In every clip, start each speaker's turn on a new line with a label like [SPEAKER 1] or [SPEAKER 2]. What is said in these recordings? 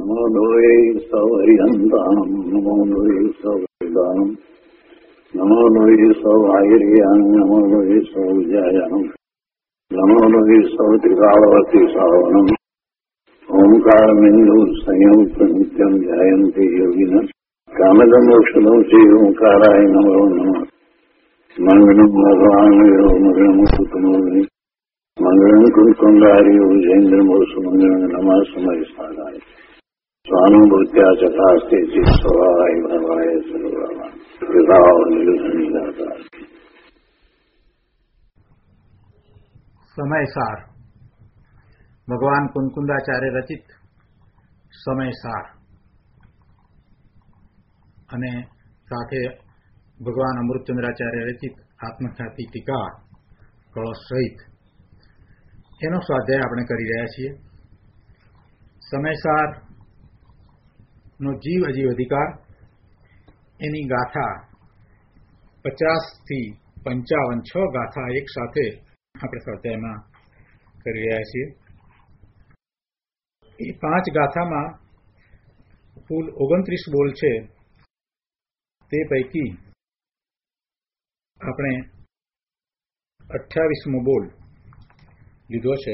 [SPEAKER 1] નમો લોહે સૌહરિહંતામ નમો લોહે સૌદાનમ નમો લોહે સૌઆયર્યાન નમો લોહે સૌજાયાનમ નમો લોહે સૌત્રિકાળવતી સાવનમ ઓમકારમિંદુ સંયુક્ત નિત્યમ ધ્યાયંતિ યોગિન કામદમોક્ષદો શ્રી ઓંકારાય નમો નમઃ મંગળમ ભગવાન મંગળમ કુટુંબી મંગળમ કુંકુંડારી વિજેન્દ્રમોષ મંગળમ નમઃ સમય સાધાય સ્વાનુભૂત્યા ચકાસ્તે ચિત સ્વભાવાય ભવાય સર્વભાવા વિભાવ નિરુધનિદાતા.
[SPEAKER 2] સમયસાર ભગવાન કુંકુંદાચાર્ય રચિત સમયસાર અને સાથે ભગવાન અમૃતચંદ્રાચાર્ય રચિત આત્મખ્યાતિ ટીકા કળશ સહિત એનો સ્વાધ્યાય આપણે કરી રહ્યા છીએ. સમયસાર નો જીવ અજીવ અધિકાર એની ગાથા 50 થી 55 6 ગાથા એક સાથે આપણે સ્વાધ્યાયમાં કરી રહ્યા છીએ. એ 5 ગાથામાં કુલ 29 બોલ છે. તે પૈકી આપણે 28મો બોલ લીધો છે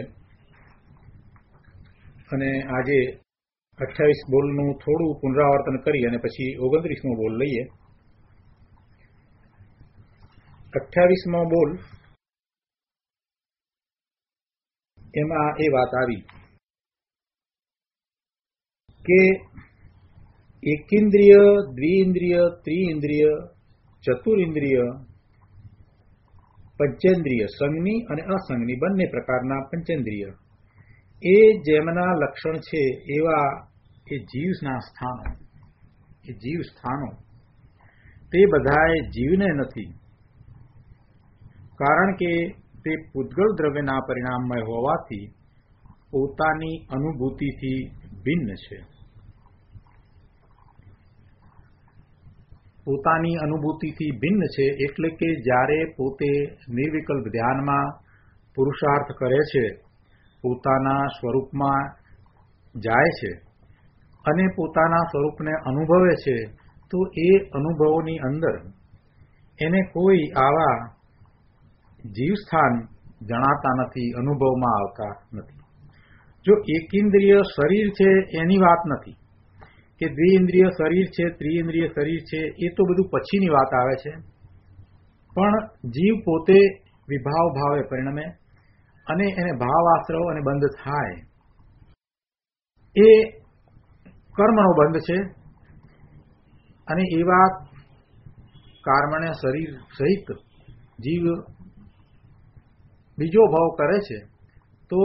[SPEAKER 2] અને આજે 28 બોલનું થોડું પુનરાવર્તન કરી અને પછી 29મો બોલ લઈએ. 28મો બોલ એમાં એ વાત આવી કે એકેન્દ્રિય, દ્વિઇન્દ્રિય, ત્રિઇન્દ્રિય, ચતુરિન્દ્રિય, પંચેન્દ્રિય, સંજ્ઞી અને અસંજ્ઞી બંને પ્રકારના પંચેન્દ્રિય એ જેમના લક્ષણ છે એવા એ જીવ સ્થાનો તે બધાએ જીવને નથી, કારણ કે તે પૂતગલ દ્રવ્યના પરિણામમય હોવાથી પોતાની અનુભૂતિથી ભિન્ન છે. પોતાની અનુભૂતિથી ભિન્ન છે એટલે કે જ્યારે પોતે નિર્વિકલ્પ ધ્યાનમાં પુરુષાર્થ કરે છે, પોતાના સ્વરૂપમાં જાય છે અને પોતાના સ્વરૂપને અનુભવે છે, તો એ અનુભવોની અંદર એને કોઈ આવા જીવસ્થાન જણાતા નથી, અનુભવમાં આવતા નથી. જો એકેન્દ્રિય શરીર છે એની વાત નથી કે દ્વિઇન્દ્રિય શરીર છે, ત્રિઇન્દ્રિય શરીર છે, એ તો બધું પછીની વાત આવે છે. પણ જીવ પોતે વિભાવ ભાવે પરિણમે અને એને ભાવ આશ્રવ અને બંધ થાય એ કર્મનો બંધ છે. અને એવા કર્મણે શરીર સહિત જીવ બીજો ભાવ કરે છે તો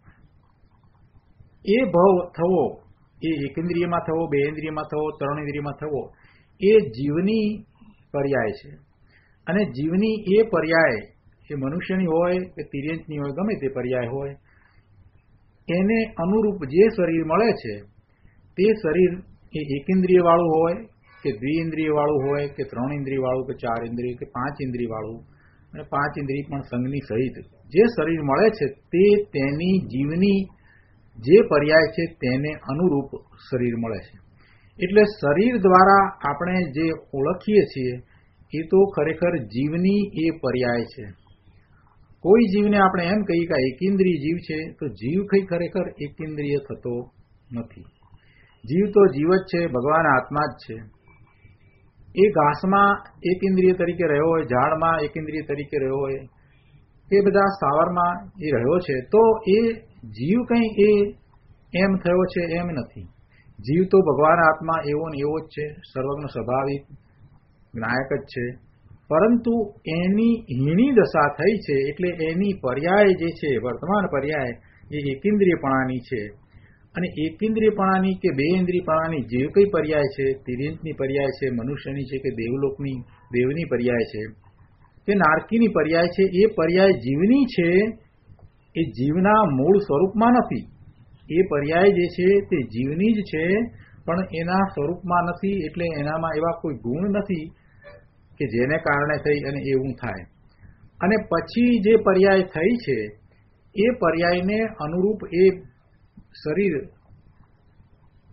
[SPEAKER 2] એ ભાવ થવો, એ એકેન્દ્રિયમાં થવો, બે ઇન્દ્રિયમાં થવો, ત્રણ ઇન્દ્રિયમાં થવો એ જીવની પર્યાય છે. અને જીવની એ પર્યાય એ મનુષ્યની હોય કે તિર્યંચની હોય, ગમે તે પર્યાય હોય, એને અનુરૂપ જે શરીર મળે છે તે શરીર એ એકેન્દ્રિય વાળું હોય કે દ્વિઇન્દ્રિય વાળું હોય કે ત્રણ ઇન્દ્રિય વાળું કે ચાર ઇન્દ્રિય કે પાંચ ઇન્દ્રિય વાળું, અને પાંચ ઇન્દ્રિય પણ સંઘની સહિત જે શરીર મળે છે તે તેની જીવની જે પર્યાય છે તેને અનુરૂપ શરીર મળે છે. એટલે શરીર દ્વારા આપણે જે ઓળખીએ છીએ એ તો ખરેખર જીવની એ પર્યાય છે. કોઈ જીવને આપણે એમ કહીએ કે એકેન્દ્રિય જીવ છે તો જીવ કઈ ખરેખર એકેન્દ્રિય થતો નથી. જીવ તો જીવ જ છે, ભગવાન આત્મા જ છે. એ ઘાસમાં એકેન્દ્રિય તરીકે રહ્યો હોય, ઝાડમાં એકેન્દ્રિય તરીકે રહ્યો હોય, એ બધા સ્થાવરમાં એ રહ્યો છે, તો એ જીવ કંઈ એ એમ થયો છે એમ નથી. જીવ તો ભગવાન આત્મા એવો ને એવો જ છે, સર્વજ્ઞ સ્વાભાવિક નાયક જ છે. પરંતુ એની હીણી દશા થઈ છે એટલે એની પર્યાય જે છે, વર્તમાન પર્યાય એ એકેન્દ્રિયપણાની છે. અને એકેન્દ્રિયપણાની કે બે ઇન્દ્રિયપણાની જે કઈ પર્યાય છે, તિર્યંચની પર્યાય છે, મનુષ્યની છે કે દેવલોકની દેવની પર્યાય છે કે નારકીની પર્યાય છે, એ પર્યાય જીવની છે, એ જીવના મૂળ સ્વરૂપમાં નથી. એ પર્યાય જે છે તે જીવની જ છે પણ એના સ્વરૂપમાં નથી. એટલે એનામાં એવા કોઈ ગુણ નથી કે જેને કારણે થઈ અને એવું થાય. અને પછી જે પર્યાય થઈ છે એ પર્યાયને અનુરૂપ એ શરીર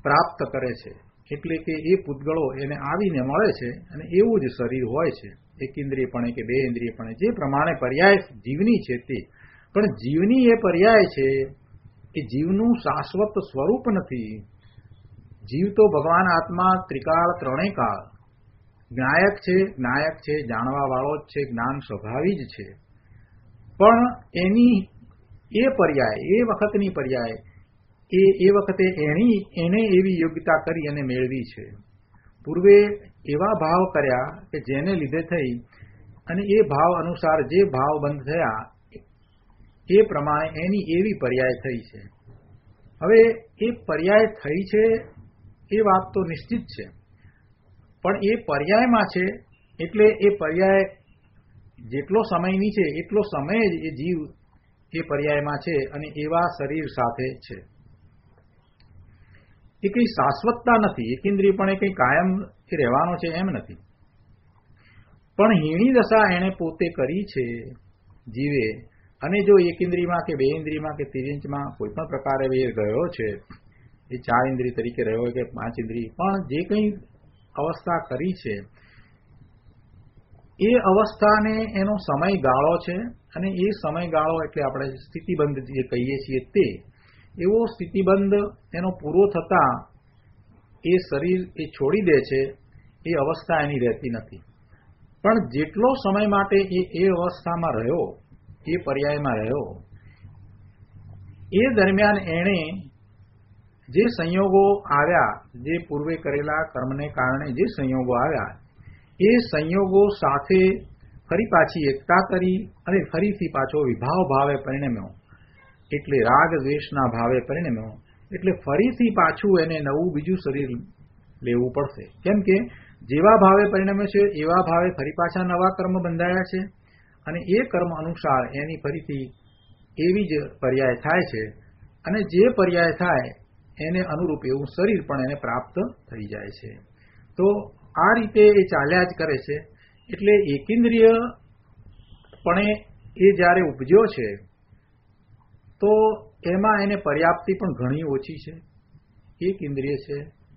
[SPEAKER 2] પ્રાપ્ત કરે છે. એટલે કે એ પૂતગળો એને આવીને મળે છે અને એવું જ શરીર હોય છે, એકેન્દ્રિયપણે કે બે ઇન્દ્રિયપણે, જે પ્રમાણે પર્યાય જીવની છે તે. પણ જીવની એ પર્યાય છે એ જીવનું શાશ્વત સ્વરૂપ નથી. જીવ તો ભગવાન આત્મા ત્રિકાળ ત્રણેય કાળ જ્ઞાયક છે, જાણવા વાળો જ છે, જ્ઞાન સ્વભાવી જ છે. પણ એની એ પર્યાય, એ વખતની પર્યાય, એ વખતે એને એવી યોગ્યતા કરી અને મેળવી છે. પૂર્વે એવા ભાવ કર્યા કે જેને લીધે થઈ અને એ ભાવ અનુસાર જે ભાવ બંધ થયા એ પ્રમાણે એની એવી પર્યાય થઈ છે. હવે એ પર્યાય થઈ છે એ વાત તો નિશ્ચિત છે, પણ એ પર્યાયમાં છે એટલે એ પર્યાય જેટલો સમયની છે એટલો સમય જ એ જીવ એ પર્યાયમાં છે અને એવા શરીર સાથે છે. એ કંઈ શાશ્વતતા નથી, એકેન્દ્રિયપણે કંઈ કાયમ રહેવાનો છે એમ નથી. પણ હીણી દશા એણે પોતે કરી છે જીવે, અને જો એકેન્દ્રિયમાં કે બે ઇન્દ્રિયમાં કે તિર્યંચમાં કોઈ પણ પ્રકારે એ ગયો છે, એ 4 ઇન્દ્રિય તરીકે રહ્યો હોય કે 5 ઇન્દ્રિય, પણ જે કંઈ અવસ્થા કરી છે એ અવસ્થાને એનો સમયગાળો છે અને એ સમયગાળો એટલે આપણે સ્થિતિબંધ જે કહીએ છીએ તે એવો સ્થિતિબંધ એનો પૂરો થતા એ શરીર એ છોડી દે છે. એ અવસ્થા એની રહેતી નથી. પણ જેટલો સમય માટે એ અવસ્થામાં રહ્યો, એ પર્યાયમાં રહ્યો, એ દરમિયાન એણે જે સંયોગો આવ્યા, જે પૂર્વે કરેલા કર્મને કારણે જે સંયોગો આવ્યા, એ સંયોગો સાથે ફરી પાછી એકતા કરી અને ફરીથી પાછો વિભાવ ભાવે પરિણમ્યો, એટલે રાગ દ્વેષના ભાવે પરિણમ્યો. એટલે ફરીથી પાછું એને નવું બીજું શરીર લેવું પડશે. કેમ કે જેવા ભાવે પરિણમે છે એવા ભાવે ફરી પાછા નવા કર્મ બંધાયા છે અને એ કર્મ અનુસાર એની ફરીથી એવી જ પર્યાય થાય છે અને જે પર્યાય થાય એને અનુરૂપ એવું શરીર પણ એને પ્રાપ્ત થઈ જાય છે. તો આ રીતે એ ચાલ્યા જ કરે છે. એટલે એકેન્દ્રિયપણે એ જ્યારે ઉપજ્યો છે તો એમાં એને પર્યાપ્તિ પણ ઘણી ઓછી છે. એક ઇન્દ્રિય છે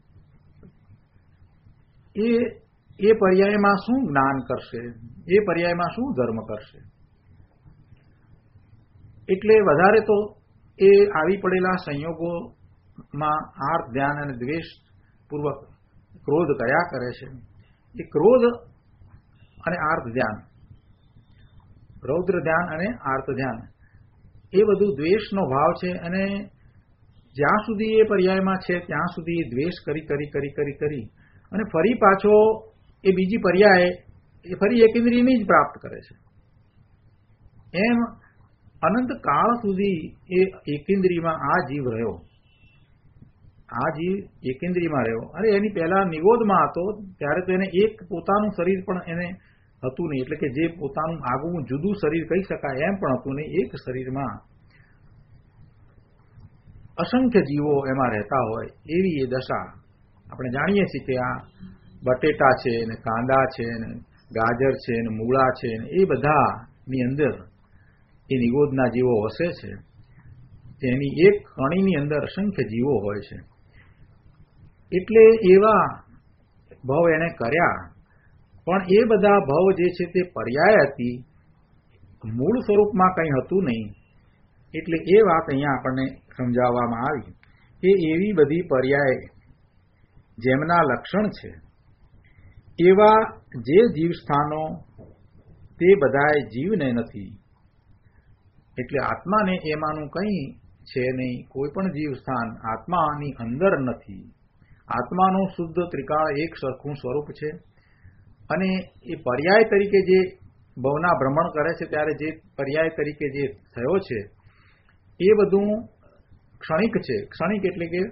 [SPEAKER 2] એ પર્યાયમાં શું જ્ઞાન કરશે, એ પર્યાયમાં શું ધર્મ કરશે. એટલે વધારે તો એ આવી પડેલા સંયોગોમાં આર્ત ધ્યાન અને દ્વેષ પૂર્વક ક્રોધ કર્યા કરે છે. એ ક્રોધ અને આર્ત ધ્યાન, રૌદ્ર ધ્યાન અને આર્ત ધ્યાન, એ બધું દ્વેષનો ભાવ છે. અને જ્યાં સુધી એ પર્યાયમાં છે ત્યાં સુધી એ દ્વેષ કરી અને ફરી પાછો એ બીજી પર્યાય એ ફરી એકેન્દ્રિયની જ પ્રાપ્ત કરે છે. એમ અનંત કાળ સુધી એ એકેન્દ્રિયમાં આ જીવ રહ્યો, આ જીવ એકેન્દ્રિયમાં રહ્યો. અરે એની પહેલા નિગોદમાં હતો ત્યારે તો એને એક પોતાનું શરીર પણ એને હતું નહીં, એટલે કે જે પોતાનું આગવું જુદું શરીર કહી શકાય એમ પણ હતું નહીં. એક શરીરમાં અસંખ્ય જીવો એમાં રહેતા હોય એવી એ દશા. આપણે જાણીએ છીએ કે આ બટેટા છે ને કાંદા છે ને ગાજર છે ને મૂળા છે ને એ બધાની અંદર એ નિગોદના જીવો વસે છે. તેની એક કણીની અંદર અસંખ્ય જીવો હોય છે. એટલે એવા ભવ એને કર્યા, પણ એ બધા ભવ જે છે તે પર્યાય હતી, મૂળ સ્વરૂપમાં કંઈ હતું નહીં. એટલે એ વાત અહીંયા આપણને સમજાવવામાં આવી કે એવી બધી પર્યાય જેમના લક્ષણ છે એવા જે જીવસ્થાનો તે બધાય જીવને નથી. એટલે આત્માને એમાંનું કંઈ છે નહીં, કોઈ પણ જીવસ્થાન આત્માની અંદર નથી. આત્માનું શુદ્ધ ત્રિકાળ એક સરખું સ્વરૂપ છે અને એ પર્યાય તરીકે જે ભવના ભ્રમણ કરે છે ત્યારે જે પર્યાય તરીકે જે થયો છે એ બધું ક્ષણિક છે. ક્ષણિક એટલે કે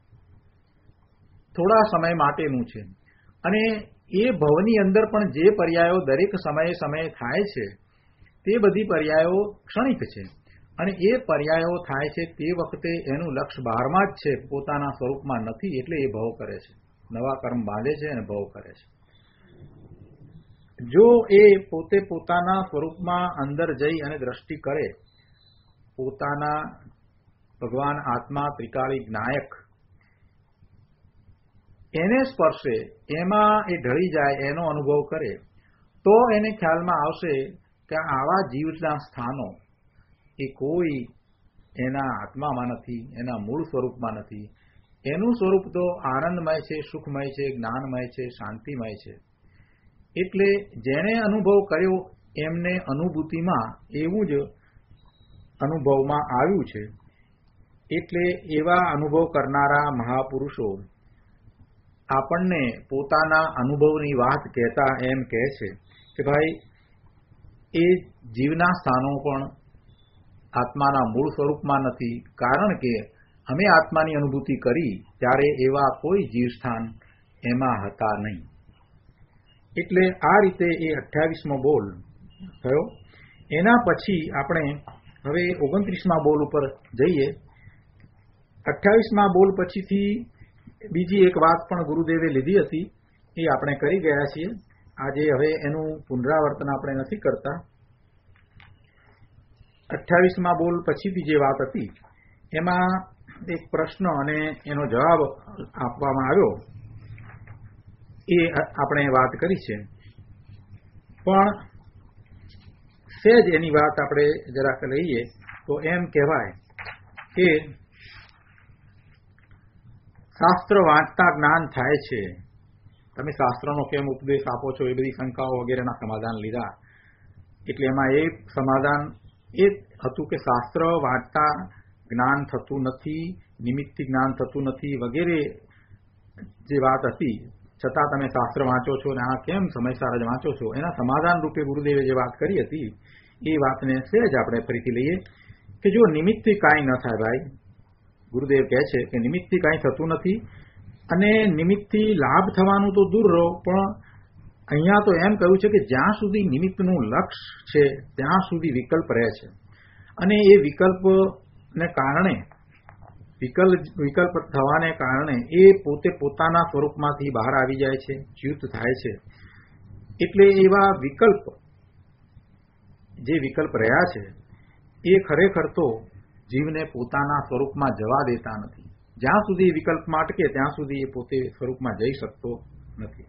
[SPEAKER 2] થોડા સમય માટેનું છે. અને એ ભવની અંદર પણ જે પર્યાયો દરેક સમયે થાય છે તે બધી પર્યાયો ક્ષણિક છે. અને એ પર્યાયો થાય છે તે વખતે એનું લક્ષ્ય બહારમાં જ છે, પોતાના સ્વરૂપમાં નથી. એટલે એ ભવ કરે છે, નવા કર્મ બાંધે છે અને ભવ કરે છે. જો એ પોતે પોતાના સ્વરૂપમાં અંદર જઈ અને દ્રષ્ટિ કરે, પોતાના ભગવાન આત્મા ત્રિકાળી જ્ઞાયક એને સ્પર્શે, એમાં એ ઢળી જાય, એનો અનુભવ કરે, તો એને ખ્યાલમાં આવશે કે આવા જીવના સ્થાનો એ કોઈ એના આત્મામાં નથી, એના મૂળ સ્વરૂપમાં નથી. એનું સ્વરૂપ તો આનંદમય છે, સુખમય છે, જ્ઞાનમય છે, શાંતિમય છે. એટલે જેણે અનુભવ કર્યો એમને અનુભૂતિમાં એવું જ અનુભવમાં આવ્યું છે. એટલે એવા અનુભવ કરનારા મહાપુરુષો આપણને પોતાના અનુભવની વાત કહેતા એમ કહે છે કે ભાઈ એ જીવના સ્થાનો પણ આત્માના મૂળ સ્વરૂપમાં નથી, કારણ કે અમે આત્માની અનુભૂતિ કરી ત્યારે એવા કોઈ જીવસ્થાન એમાં હતા નહીં. એટલે આ રીતે એ 28મો બોલ થયો. એના પછી આપણે હવે 29મા બોલ ઉપર જઈએ. 28મા બોલ પછીથી બીજી એક વાત પણ ગુરુદેવે લીધી હતી, એ આપણે કરી ગયા છીએ. આજે હવે એનું પુનરાવર્તન આપણે નથી કરતા. 28મા બોલ પછીથી જે વાત હતી એમાં એક પ્રશ્ન અને એનો જવાબ આપવામાં આવ્યો, એ આપણે વાત કરી છે. પણ સહેજ એની વાત આપણે જરાક લઈએ તો એમ કહેવાય કે શાસ્ત્ર વાંચતા જ્ઞાન થાય છે. તમે શાસ્ત્રનો કેમ ઉપદેશ આપો છો, એ બધી શંકાઓ વગેરેના સમાધાન લીધા. એટલે એમાં એ સમાધાન એ હતું કે શાસ્ત્ર વાંચતા જ્ઞાન થતું નથી, નિમિત્તથી જ્ઞાન થતું નથી વગેરે જે વાત હતી, છતાં તમે શાસ્ત્ર વાંચો છો અને આ કેમ સમયસર જ વાંચો છો, એના સમાધાન રૂપે ગુરુદેવે જે વાત કરી હતી એ વાતને સહેજ આપણે ફરીથી લઈએ કે જો નિમિત્તથી કાંઈ ન થાય ભાઈ, ગુરુદેવ કહે છે કે નિમિત્તથી કાંઈ થતું નથી, અને નિમિત્તથી લાભ થવાનું તો દૂર રહો, પણ અહીંયા તો એમ કહ્યું છે કે જ્યાં સુધી નિમિત્તનું લક્ષ્ય છે ત્યાં સુધી વિકલ્પ રહે છે, અને એ વિકલ્પને કારણે વિકલ્પ થવાને કારણે એ પોતે પોતાના સ્વરૂપમાંથી બહાર આવી જાય છે, ચ્યુત થાય છે. એટલે એવા વિકલ્પ જે વિકલ્પ રહ્યા છે એ ખરેખર તો જીવને પોતાના સ્વરૂપમાં જવા દેતા નથી. જ્યાં સુધી વિકલ્પમાં અટકે ત્યાં સુધી એ પોતે સ્વરૂપમાં જઈ શકતો નથી.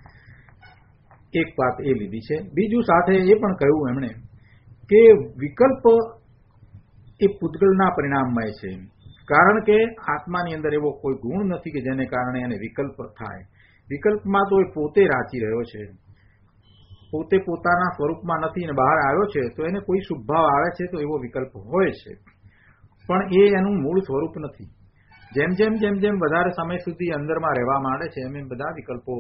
[SPEAKER 2] એક વાત એ લીધી છે. બીજું સાથે એ પણ કહ્યું એમણે કે વિકલ્પ એ પૂતગલના પરિણામમય છે, કારણ કે આત્માની અંદર એવો કોઈ ગુણ નથી કે જેને કારણે એને વિકલ્પ થાય. વિકલ્પમાં તો એ પોતે રાચી રહ્યો છે, પોતે પોતાના સ્વરૂપમાં નથી અને બહાર આવ્યો છે, તો એને કોઈ શુભ ભાવ આવે છે તો એવો વિકલ્પ હોય છે, પણ એ એનું મૂળ સ્વરૂપ નથી. જેમ જેમ જેમ જેમ વધારે સમય સુધી અંદરમાં રહેવા માંડે છે એમ એમ બધા વિકલ્પો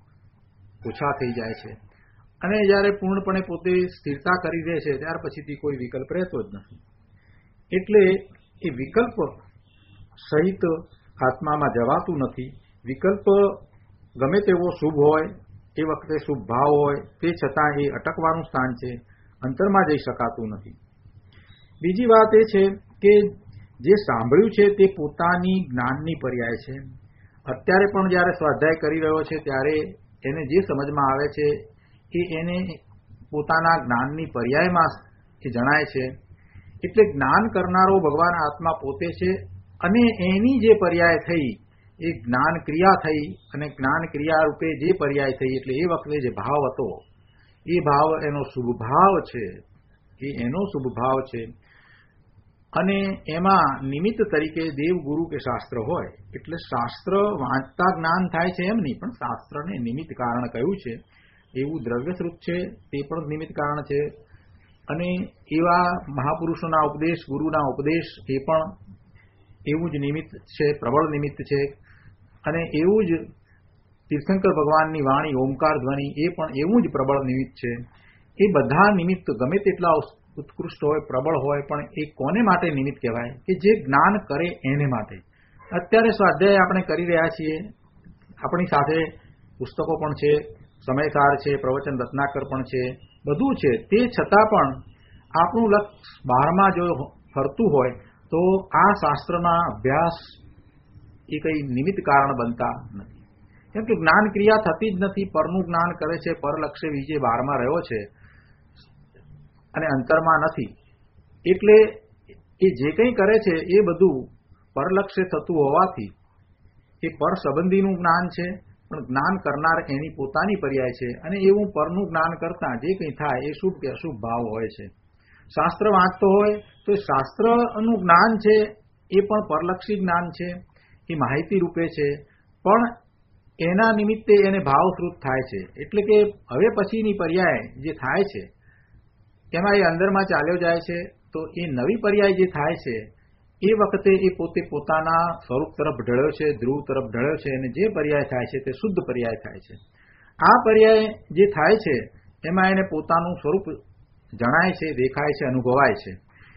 [SPEAKER 2] ઓછા થઈ જાય છે, અને જ્યારે પૂર્ણપણે પોતે સ્થિરતા કરી દે છે ત્યાર પછીથી કોઈ વિકલ્પ રહેતો જ નથી. એટલે એ વિકલ્પ સહિત આત્મામાં જવાતું નથી. વિકલ્પ ગમે તેવો શુભ હોય, એ વખતે શુભ ભાવ હોય, તે છતાં એ અટકવાનું સ્થાન છે, અંતરમાં જઈ શકાતું નથી. બીજી વાત એ છે કે જે સાંભળ્યું છે તે પોતાની જ્ઞાનની પર્યાય છે. અત્યારે પણ જ્યારે સ્વાધ્યાય કરી રહ્યો છે ત્યારે એને જે સમજમાં આવે છે એ એને પોતાના જ્ઞાનની પર્યાયમાં એ જણાય છે. એટલે જ્ઞાન કરનારો ભગવાન આત્મા પોતે છે, અને એની જે પર્યાય થઈ એ જ્ઞાન ક્રિયા થઈ, અને જ્ઞાન ક્રિયા રૂપે જે પર્યાય થઈ એટલે એ વખતે જે ભાવ હતો એ ભાવ એનો શુભ ભાવ છે, એ એનો શુભ ભાવ છે. અને એમાં નિમિત્ત તરીકે દેવ ગુરુ કે શાસ્ત્ર હોય, એટલે શાસ્ત્ર વાંચતા જ્ઞાન થાય છે એમ નહીં, પણ શાસ્ત્રને નિમિત્ત કારણ કહ્યું છે. એવું દ્રવ્યશ્રુત છે તે પણ નિમિત્ત કારણ છે, અને એવા મહાપુરુષોના ઉપદેશ, ગુરુના ઉપદેશ એ પણ એવું જ નિમિત્ત છે, પ્રબળ નિમિત્ત છે. અને એવું જ તીર્થંકર ભગવાનની વાણી ઓમકાર ધ્વનિ એ પણ એવું જ પ્રબળ નિમિત્ત છે. એ બધા નિમિત્ત ગમે તેટલા ઉત્કૃષ્ટ હોય, પ્રબળ હોય, પણ એ કોને માટે નિમિત્ત કહેવાય? કે જે જ્ઞાન કરે એને માટે. અત્યારે સ્વાધ્યાય આપણે કરી રહ્યા છીએ, આપણી સાથે પુસ્તકો પણ છે, સમયસાર છે, પ્રવચન રત્નાકર પણ છે, બધું છે, તે છતાં પણ આપણું લક્ષ્ય બહારમાં જો ફરતું હોય તો આ શાસ્ત્રના અભ્યાસ એ કંઈ નિમિત્ત કારણ બનતા નથી. કેમ કે જ્ઞાન ક્રિયા થતી જ નથી, પરનું જ્ઞાન કરે છે, પરલક્ષ્ય વિજય બહારમાં રહ્યો છે અને અંતરમાં નથી. એટલે એ જે કંઈ કરે છે એ બધું પરલક્ષ્ય થતું હોવાથી એ પર સંબંધીનું જ્ઞાન છે, પણ જ્ઞાન કરનાર એની પોતાની પર્યાય છે. અને એવું પરનું જ્ઞાન કરતા જે કંઈ થાય એ શુભ કે અશુભ ભાવ હોય છે. શાસ્ત્ર વાંચતો હોય તો શાસ્ત્રનું જ્ઞાન છે એ પણ પરલક્ષી જ્ઞાન છે, એ માહિતી રૂપે છે, પણ એના નિમિત્તે એને ભાવશ્રુત થાય છે. એટલે કે હવે પછીની પર્યાય જે થાય છે એમાં એ અંદરમાં ચાલ્યો જાય છે. તો એ નવી પર્યાય જે થાય છે એ વખતે એ પોતે પોતાના સ્વરૂપ તરફ ઢળ્યો છે, ધ્રુવ તરફ ઢળ્યો છે, અને જે પર્યાય થાય છે તે શુદ્ધ પર્યાય થાય છે. આ પર્યાય જે થાય છે એમાં એને પોતાનું સ્વરૂપ જણાય છે, દેખાય છે, અનુભવાય છે.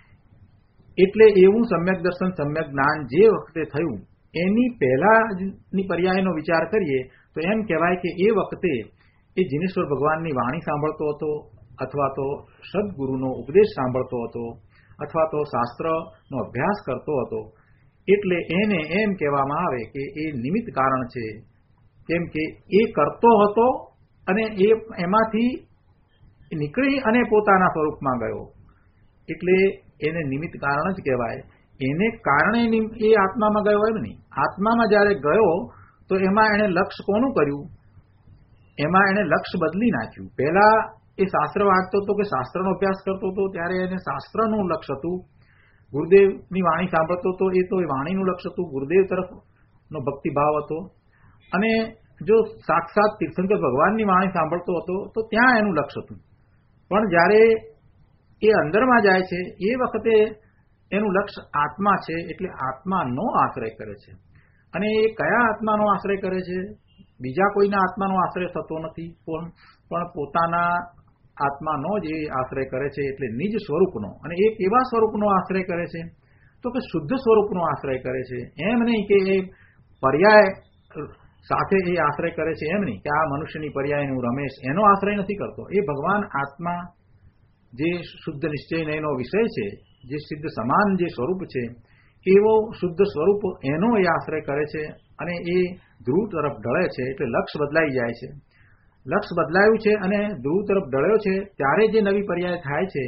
[SPEAKER 2] એટલે એવું સમ્યક દર્શન, સમ્યક જ્ઞાન જે વખતે થયું એની પહેલાની પર્યાયનો વિચાર કરીએ તો એમ કહેવાય કે એ વખતે એ જીનેશ્વર ભગવાનની વાણી સાંભળતો હતો, અથવા તો સદગુરુનો ઉપદેશ સાંભળતો હતો, અથવા તો શાસ્ત્રનો અભ્યાસ કરતો હતો. એટલે એને એમ કહેવામાં આવે કે એ નિમિત્ત કારણ છે, કેમ કે એ કરતો હતો અને એમાંથી નીકળી અને પોતાના સ્વરૂપમાં ગયો. એટલે એને નિમિત્ત કારણ જ કહેવાય. એને કારણે એ આત્મામાં ગયો એમ નહીં. આત્મામાં જ્યારે ગયો તો એમાં એણે લક્ષ્ય કોનું કર્યું? એમાં એણે લક્ષ્ય બદલી નાખ્યું. પહેલા એ શાસ્ત્ર વાંચતો હતો કે શાસ્ત્રનો અભ્યાસ કરતો હતો ત્યારે એને શાસ્ત્રનું લક્ષ્ય હતું. ગુરુદેવની વાણી સાંભળતો હતો એ તો એ વાણીનું લક્ષ્ય હતું, ગુરુદેવ તરફનો ભક્તિભાવ હતો. અને જો સાક્ષાત તીર્થંકર ભગવાનની વાણી સાંભળતો હતો તો ત્યાં એનું લક્ષ્ય હતું. પણ જ્યારે એ અંદરમાં જાય છે એ વખતે એનું લક્ષ્ય આત્મા છે. એટલે આત્માનો આશ્રય કરે છે. અને એ કયા આત્માનો આશ્રય કરે છે? બીજા કોઈના આત્માનો આશ્રય થતો નથી, પણ પોતાના આત્માનો જ એ આશ્રય કરે છે. એટલે નિજ સ્વરૂપનો. અને એ કેવા સ્વરૂપનો આશ્રય કરે છે? તો કે શુદ્ધ સ્વરૂપનો આશ્રય કરે છે. એમ નહીં કે એ પર્યાય સાથે એ આશ્રય કરે છે, એમ નહીં કે આ મનુષ્યની પર્યાયનું રમેશ એનો આશ્રય નથી કરતો. એ ભગવાન આત્મા જે શુદ્ધ નિશ્ચયનો એનો વિષય છે, જે સિદ્ધ સમાન જે સ્વરૂપ છે, એવો શુદ્ધ સ્વરૂપ એનો એ આશ્રય કરે છે. અને એ ધ્રુવ તરફ ઢળે છે. એટલે લક્ષ્ય બદલાઈ જાય છે. લક્ષ્ય બદલાયું છે અને ધ્રુવ તરફ ઢળ્યો છે ત્યારે જે નવી પર્યાય થાય છે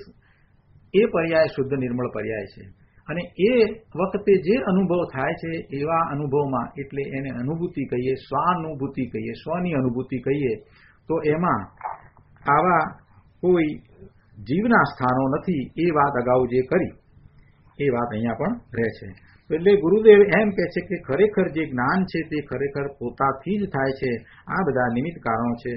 [SPEAKER 2] એ પર્યાય શુદ્ધ નિર્મળ પર્યાય છે. અને એ વખતે જે અનુભવ થાય છે એવા અનુભવમાં, એટલે એને અનુભૂતિ કહીએ, સ્વાનુભૂતિ કહીએ, સ્વની અનુભૂતિ કહીએ, તો એમાં આવા કોઈ જીવના સ્થાનો નથી. એ વાત અગાઉ જે કરી એ વાત અહીંયા પણ રહે છે. એટલે ગુરુદેવ એમ કહે છે કે ખરેખર જે જ્ઞાન છે તે ખરેખર પોતાથી જ થાય છે. આ બધા નિમિત્ત કારણો છે.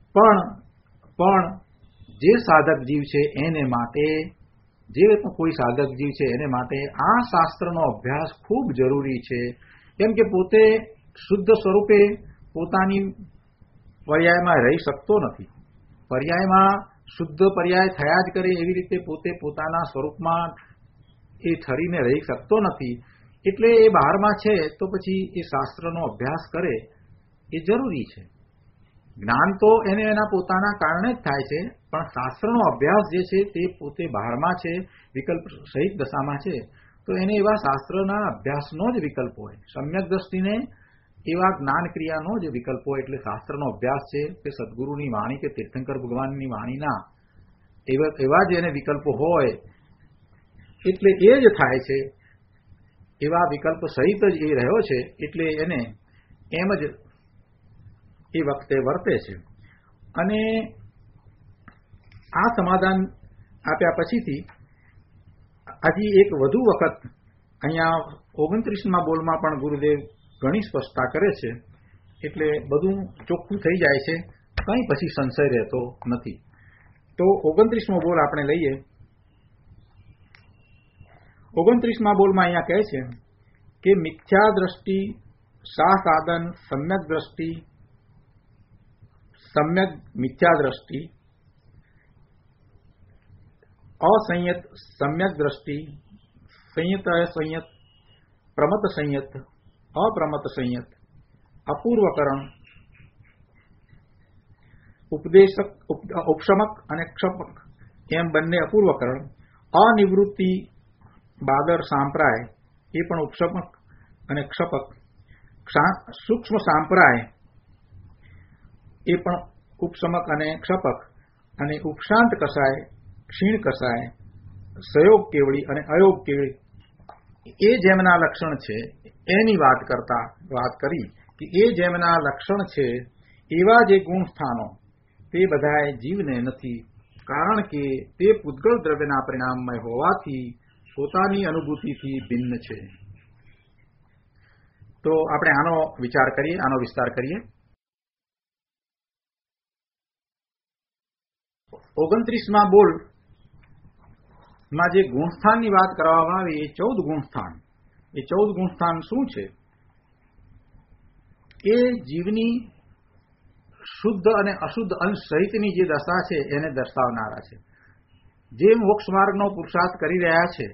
[SPEAKER 2] પણ જે સાધક જીવ છે એને માટે, જે કોઈ સાધક જીવ છે એને માટે આ શાસ્ત્રનો અભ્યાસ ખૂબ જરૂરી છે. કેમ કે પોતે શુદ્ધ સ્વરૂપે પોતાની પર્યાયમાં રહી શકતો નથી. પર્યાયમાં શુદ્ધ પર્યાય થયા જ કરે એવી રીતે પોતે પોતાના સ્વરૂપમાં એ ઠરીને રહી શકતો નથી. એટલે એ બહારમાં છે તો પછી એ શાસ્ત્રનો અભ્યાસ કરે એ જરૂરી છે. જ્ઞાન તો એને એના પોતાના કારણે જ થાય છે, પણ શાસ્ત્રનો અભ્યાસ જે છે તે પોતે બહારમાં છે, વિકલ્પ સહિત દશામાં છે, તો એને એવા શાસ્ત્રના અભ્યાસનો જ વિકલ્પ હોય. સમ્યક દ્રષ્ટિને એવા જ્ઞાન ક્રિયાનો જ વિકલ્પ હોય. એટલે શાસ્ત્રનો અભ્યાસ છે કે સદગુરુની વાણી કે તીર્થંકર ભગવાનની વાણીના એવા જ એને વિકલ્પો હોય. એટલે એ જ થાય છે. એવા વિકલ્પ સહિત જ એ રહ્યો છે. એટલે એને એમ જ એ વખતે વર્તે છે. અને આ સમાધાન આપ્યા પછીથી હજી એક વધુ વખત અહીંયા 29મા બોલમાં પણ ગુરુદેવ ઘણી સ્પષ્ટતા કરે છે. એટલે બધું ચોખ્ખું થઈ જાય છે, કંઈ પછી સંશય રહેતો નથી. તો 29મો બોલ આપણે લઈએ. 29મા બોલમાં અહીંયા કહે છે કે મિથ્યા દ્રષ્ટિ, સા સાધન, સમ્યક દ્રષ્ટિ, સમ્યક મિથ્યા દ્રષ્ટિ, असंयत सम्यक दृष्टि, संयत असंयत, प्रमत संयत, अप्रमत संयत, अपूर्वकरण, उपदेशक, उपशमक અને ક્ષપક એમ બંને અપૂર્વકરણ, અનિવૃત્તિ, બાદર, સાંપ્રાય એ પણ ઉપશમક અને ક્ષપક, સૂક્ષ્મ સાંપ્રાય એ પણ ઉપશમક અને ક્ષપક, અને ઉપશાંત કસાય, ક્ષીણ કસાય, સયોગ કેવળી અને અયોગ કેવળી એ જેમના લક્ષણ છે એની વાત કરી કે એ જેમના લક્ષણ છે એવા જે ગુણ સ્થાનો તે બધાએ જીવને નથી, કારણ કે તે પૂતગળ દ્રવ્યના પરિણામમય હોવાથી પોતાની અનુભૂતિથી ભિન્ન છે. તો આપણે આનો વિચાર કરીએ, આનો વિસ્તાર કરીએ. 29મા બોલ માં જે ગુણસ્થાનની વાત કરવામાં આવી એ 14 ગુણસ્થાન. એ 14 ગુણસ્થાન શું છે? એ જીવની શુદ્ધ અને અશુદ્ધ અંશ સહિતની જે દશા છે એને દર્શાવનારા છે. જે મોક્ષ માર્ગનો પુરુષાર્થ કરી રહ્યા છે,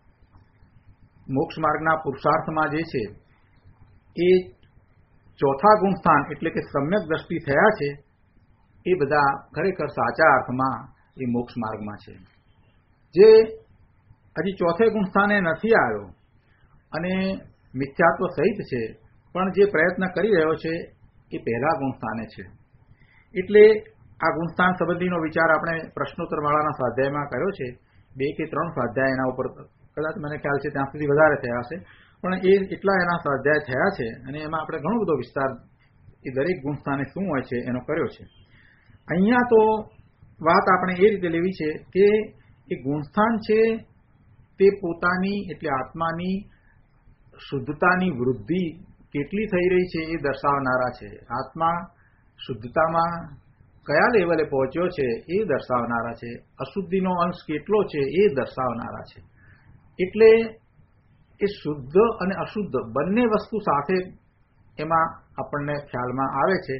[SPEAKER 2] મોક્ષ માર્ગના પુરુષાર્થમાં જે છે એ ચોથા ગુણસ્થાન એટલે કે સમ્યક દ્રષ્ટિ થયા છે, એ બધા ખરેખર સાચા અર્થમાં એ મોક્ષ માર્ગમાં છે. જે હજી ચોથે ગુણસ્થાને નથી આવ્યો અને મિથ્યાત્વ સહિત છે, પણ જે પ્રયત્ન કરી રહ્યો છે એ પહેલા ગુણસ્થાને છે. એટલે આ ગુણસ્થાન સંબંધીનો વિચાર આપણે પ્રશ્નોત્તર માળાના સ્વાધ્યાયમાં કર્યો છે. 2 કે 3 સ્વાધ્યાય એના ઉપર કદાચ મને ખ્યાલ છે ત્યાં સુધી વધારે થયા હશે, પણ એ એટલા એના સ્વાધ્યાય થયા છે અને એમાં આપણે ઘણો બધો વિસ્તાર એ દરેક ગુણસ્થાને શું હોય છે એનો કર્યો છે. અહીંયા તો વાત આપણે એ રીતે લેવી છે કે એ ગુણસ્થાન છે તે પોતાની એટલે આત્માની શુદ્ધતાની વૃદ્ધિ કેટલી થઈ રહી છે એ દર્શાવનારા છે. આત્મા શુદ્ધતામાં કયા લેવલે પહોંચ્યો છે એ દર્શાવનારા છે. અશુદ્ધિનો અંશ કેટલો છે એ દર્શાવનારા છે. એટલે એ શુદ્ધ અને અશુદ્ધ બંને વસ્તુ સાથે એમાં આપણને ખ્યાલમાં આવે છે.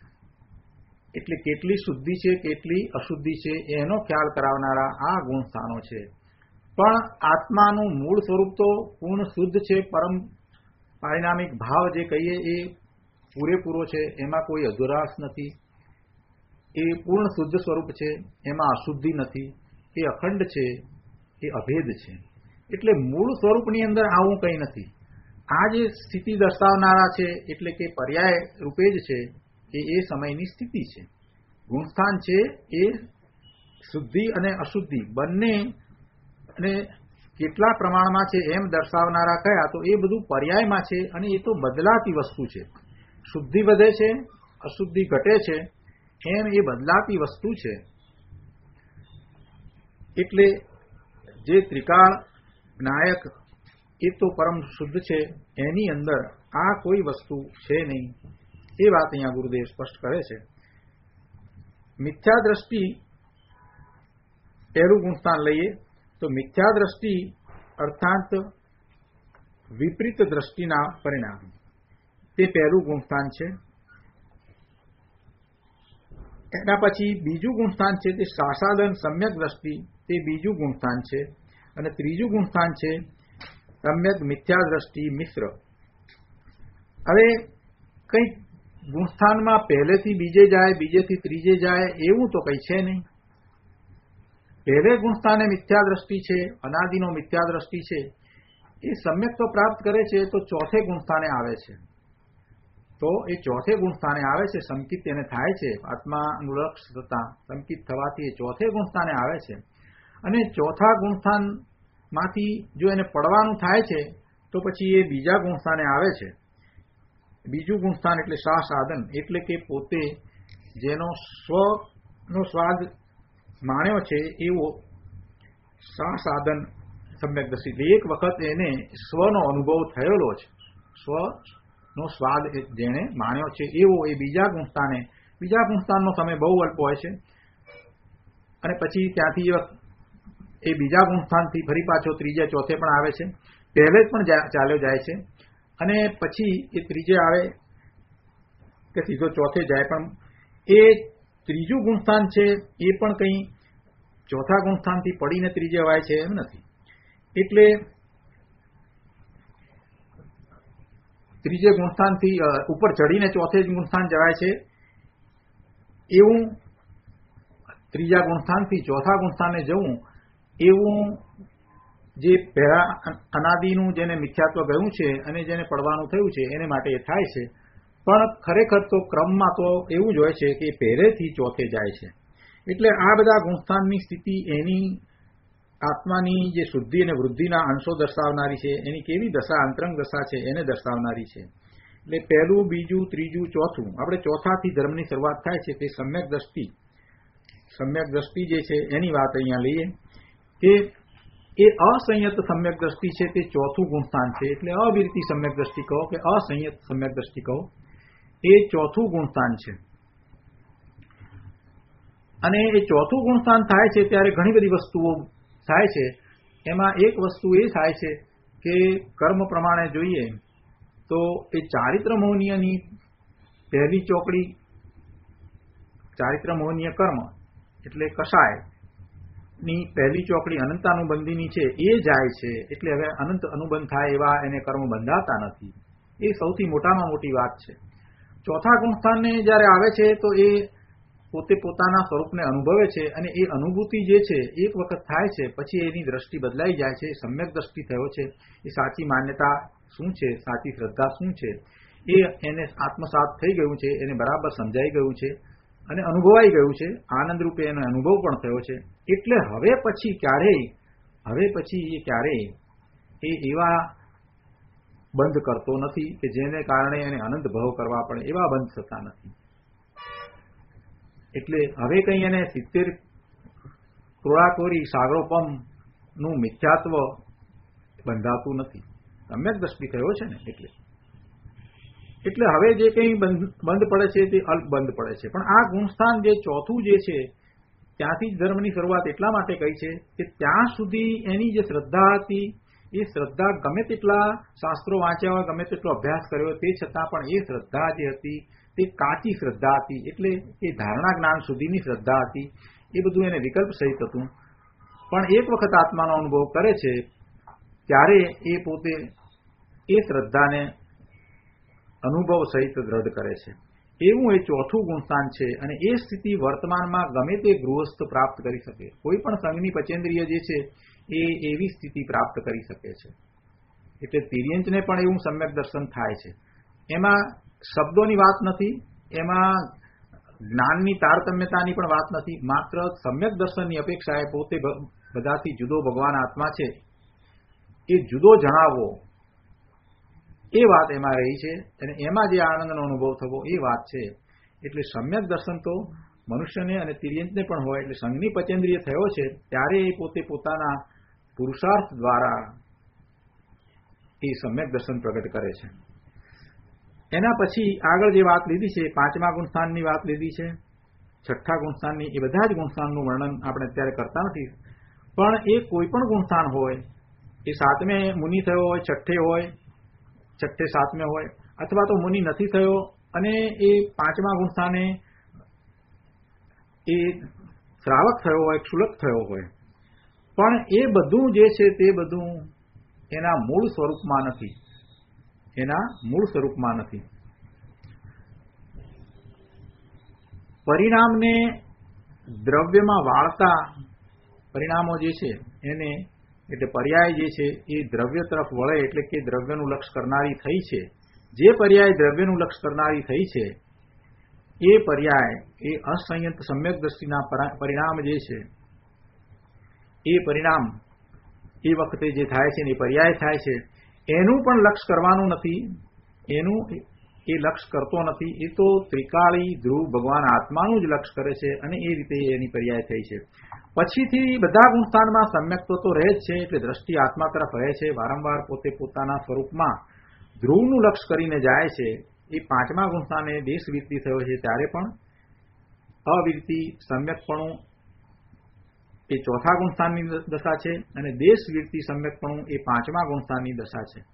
[SPEAKER 2] એટલે કેટલી શુદ્ધિ છે કેટલી અશુદ્ધિ છે એનો ખ્યાલ કરાવનારા આ ગુણસ્થાનો છે. પણ આત્માનું મૂળ સ્વરૂપ તો પૂર્ણ શુદ્ધ છે. પરમ પારિણામિક ભાવ જે કહીએ એ પૂરેપૂરો છે, એમાં કોઈ અધુરાશ નથી. એ પૂર્ણ શુદ્ધ સ્વરૂપ છે, એમાં અશુદ્ધિ નથી. એ અખંડ છે, એ અભેદ છે. એટલે મૂળ સ્વરૂપની અંદર આવું કંઈ નથી. આ જે સ્થિતિ દર્શાવનારા છે એટલે કે પર્યાય રૂપે જ છે, એ સમયની સ્થિતિ છે. ગુણસ્થાન છે એ શુદ્ધિ અને અશુદ્ધિ બંને અને કેટલા પ્રમાણમાં છે એમ દર્શાવનારા કયા, તો એ બધું પર્યાયમાં છે અને એ તો બદલાતી વસ્તુ છે. શુદ્ધિ વધે છે, અશુદ્ધિ ઘટે છે, એમ એ બદલાતી વસ્તુ છે. એટલે જે ત્રિકાળ નાયક એ તો પરમ શુદ્ધ છે, એની અંદર આ કોઈ વસ્તુ છે નહીં. એ વાત અહીંયા ગુરુદેવ સ્પષ્ટ કરે છે. મિથ્યા દ્રષ્ટિ પહેલું ગુણસ્થાન લઈએ તો મિથ્યા દ્રષ્ટિ અર્થાત વિપરીત દ્રષ્ટિના પરિણામ તે પહેલું ગુણસ્થાન છે. એના પછી બીજું ગુણસ્થાન છે તે સાસાદન સમ્યક દ્રષ્ટિ, તે બીજું ગુણસ્થાન છે. અને ત્રીજું ગુણસ્થાન છે સમ્યક મિથ્યા દ્રષ્ટિ મિશ્ર. હવે કંઈક ગુણસ્થાનમાં પહેલેથી બીજે જાય, બીજેથી ત્રીજે જાય એવું તો કંઈ છે નહીં. પહેલે ગુણસ્થાને મિથ્યા દ્રષ્ટિ છે, અનાદિનો મિથ્યા દ્રષ્ટિ છે. એ સમ્યક તો પ્રાપ્ત કરે છે તો ચોથે ગુણસ્થાને આવે છે. તો એ ચોથે ગુણસ્થાને આવે છે, સંકિત એને થાય છે. આત્માનું લક્ષ થતા સંકિત થવાથી એ ચોથે ગુણસ્થાને આવે છે. અને ચોથા ગુણસ્થાનમાંથી જો એને પડવાનું થાય છે તો પછી એ બીજા ગુણસ્થાને આવે છે. બીજું ગુણસ્થાન એટલે સાસાદન, એટલે કે પોતે જેનો સ્વનો સ્વાદ માણ્યો છે એવો સાસાદન સમ્યક દ્રષ્ટિ. એક વખત એને સ્વનો અનુભવ થયેલો છે, સ્વનો સ્વાદ જેને માણ્યો છે એવો એ બીજા ગુણસ્થાનનો સમય બહુ અલ્પ હોય છે. અને પછી ત્યાંથી એ બીજા ગુણસ્થાનથી ફરી પાછો ત્રીજે ચોથે પણ આવે છે. પહેલે જ પણ ચાલ્યો જાય છે અને પછી એ ત્રીજે આવે કે સીધો ચોથે જાય. પણ એ ત્રીજું ગુણસ્થાન છે એ પણ કંઈ ચોથા ગુણસ્થાનથી પડીને ત્રીજે અવાય છે એમ નથી. એટલે ત્રીજે ગુણસ્થાનથી ઉપર ચડીને ચોથે જ ગુણસ્થાન જવાય છે એવું ત્રીજા ગુણસ્થાનથી ચોથા ગુણસ્થાને જવું એવું જે પહેલા અનાદિનું જેને મિથ્યાત્વ ગયું છે અને જેને પડવાનું થયું છે એને માટે એ થાય છે. પણ ખરેખર તો ક્રમમાં તો એવું જ હોય છે કે પહેલેથી ચોથે જાય છે. એટલે આ બધા ગુણસ્થાનની સ્થિતિ એની આત્માની જે શુદ્ધિ અને વૃદ્ધિના અંશો દર્શાવનારી છે, એની કેવી દશા, અંતરંગ દશા છે એને દર્શાવનારી છે. એટલે પહેલું, બીજું, ત્રીજું, ચોથું, આપણે ચોથાથી ધર્મની શરૂઆત થાય છે તે સમ્યક દ્રષ્ટિ જે છે એની વાત અહીંયા લઈએ કે એ અસંયત સમ્યક દ્રષ્ટિ છે તે ચોથું ગુણસ્થાન છે. એટલે અવિરતી સમ્યક દ્રષ્ટિ કહો કે અસંયત સમ્યક દ્રષ્ટિ કહો, એ ચોથું ગુણસ્થાન છે. અને એ ચોથું ગુણસ્થાન થાય છે ત્યારે ઘણી બધી વસ્તુઓ થાય છે. એમાં એક વસ્તુ એ થાય છે કે કર્મ પ્રમાણે જોઈએ તો એ ચારિત્ર મોહનીયની પહેલી ચોકડી, ચારિત્ર મોહનીય કર્મ એટલે કષાયની પહેલી ચોકડી અનંતાનુબંધીની છે એ જાય છે. એટલે હવે અનંત અનુબંધ થાય એવા એને કર્મ બંધાતા નથી. એ સૌથી મોટામાં મોટી વાત છે. ચોથા ગુણસ્થાનને જ્યારે આવે છે તો એ પોતે પોતાના સ્વરૂપને અનુભવે છે અને એ અનુભૂતિ જે છે એક વખત થાય છે પછી એની દ્રષ્ટિ બદલાઈ જાય છે. સમ્યક દ્રષ્ટિ થયો છે. એ સાચી માન્યતા શું છે, સાચી શ્રદ્ધા શું છે એ એને આત્મસાત થઈ ગયું છે, એને બરાબર સમજાઈ ગયું છે અને અનુભવાઈ ગયું છે. આનંદ રૂપે એનો અનુભવ પણ થયો છે. એટલે હવે પછી ક્યારેય એ એવા બંધ કરતો નથી કે જેને કારણે એને અનંત ભવ કરવા પડે, એવા બંધ થતા નથી. એટલે હવે કંઈ એને 70 ક્રોડાકોરી સાગરોપમ નું મિથ્યાત્વ બંધાતું નથી. સમ્યક દ્રષ્ટિ થયો છે ને એટલે હવે જે કંઈ બંધ પડે છે તે અલ્પ બંધ પડે છે. પણ આ ગુણસ્થાન જે ચોથું જે છે ત્યાંથી જ ધર્મની શરૂઆત એટલા માટે કહી છે કે ત્યાં સુધી એની જે શ્રદ્ધા હતી એ શ્રદ્ધા ગમે તેટલા શાસ્ત્રો વાંચ્યા હોય, ગમે તેટલો અભ્યાસ કર્યો તે છતાં પણ એ શ્રદ્ધા જે હતી તે કાચી શ્રદ્ધા હતી. એટલે એ ધારણા જ્ઞાન સુધીની શ્રદ્ધા હતી. એ બધું એને વિકલ્પ સહિત હતું. પણ એક વખત આત્માનો અનુભવ કરે છે ત્યારે એ પોતે એ શ્રદ્ધાને અનુભવ સહિત દ્રઢ કરે છે. એવું એ ચોથું ગુણસ્થાન છે. અને એ સ્થિતિ વર્તમાનમાં ગમે તે ગૃહસ્થ પ્રાપ્ત કરી શકે. કોઈ પણ સંઘની પચેન્દ્રિય જે છે એ એવી સ્થિતિ પ્રાપ્ત કરી શકે છે. એટલે તિર્યંચને પણ એવું સમ્યક દર્શન થાય છે. એમાં શબ્દોની વાત નથી, એમાં જ્ઞાનની તારતમ્યતાની પણ વાત નથી. માત્ર સમ્યક દર્શનની અપેક્ષાએ પોતે બધાથી જુદો ભગવાન આત્મા છે એ જુદો જણાવવો એ વાત એમાં રહી છે. અને એમાં જે આનંદનો અનુભવ થવો એ વાત છે. એટલે સમ્યક દર્શન તો મનુષ્યને અને તિર્યંચને પણ હોય. એટલે સંઘની પચેન્દ્રિય થયો છે ત્યારે એ પોતે પોતાના પુરુષાર્થ દ્વારા એ સમ્યક દર્શન પ્રગટ કરે છે. એના પછી આગળ જે વાત લીધી છે, પાંચમા ગુણસ્થાનની વાત લીધી છે, છઠ્ઠા ગુણસ્થાનની, એ બધા જ ગુણસ્થાનનું વર્ણન આપણે અત્યારે કરતા નથી. પણ એ કોઈ પણ ગુણસ્થાન હોય, એ સાતમે મુનિ થયો હોય, છઠ્ઠે સાતમે હોય, અથવા તો મુનિ નથી થયો અને એ પાંચમા ગુણસ્થાને એ શ્રાવક થયો હોય, ક્ષુલક થયો હોય, પણ એ બધું જે છે તે બધું એના મૂળ સ્વરૂપમાં નથી. પરિણામને દ્રવ્યમાં વાળતા પરિણામો જે છે એને એટલે પર્યાય જે છે એ દ્રવ્ય તરફ વળે. એટલે કે દ્રવ્યનું લક્ષ કરનારી થઈ છે. જે પર્યાય દ્રવ્યનું લક્ષ કરનારી થઈ છે એ પર્યાય એ અસંયત સમ્યક દ્રષ્ટિના પરિણામ જે છે એ પરિણામ એ વખતે જે થાય છે એ પર્યાય થાય છે. એનું પણ લક્ષ કરવાનું નથી. એનું એ લક્ષ કરતો નથી. એ તો ત્રિકાળી ધ્રુવ ભગવાન આત્માનું જ લક્ષ કરે છે અને એ રીતે એની પર્યાય થઈ છે. પછીથી બધા ગુણસ્થાનમાં સમ્યક્ત્વ તો રહે જ છે. એટલે દ્રષ્ટિ આત્મા તરફ રહે છે. વારંવાર પોતે પોતાના સ્વરૂપમાં ધ્રુવનું લક્ષ કરીને જાય છે. એ પાંચમા ગુણસ્થાને દેશ વિરતિ થયો છે ત્યારે પણ અવિરતિ સમ્યકપણું એ ચોથા ગુણસ્થાનની દશા છે અને દેશ વિરતિ સમ્યકપણું એ પાંચમા ગુણસ્થાનની દશા છે.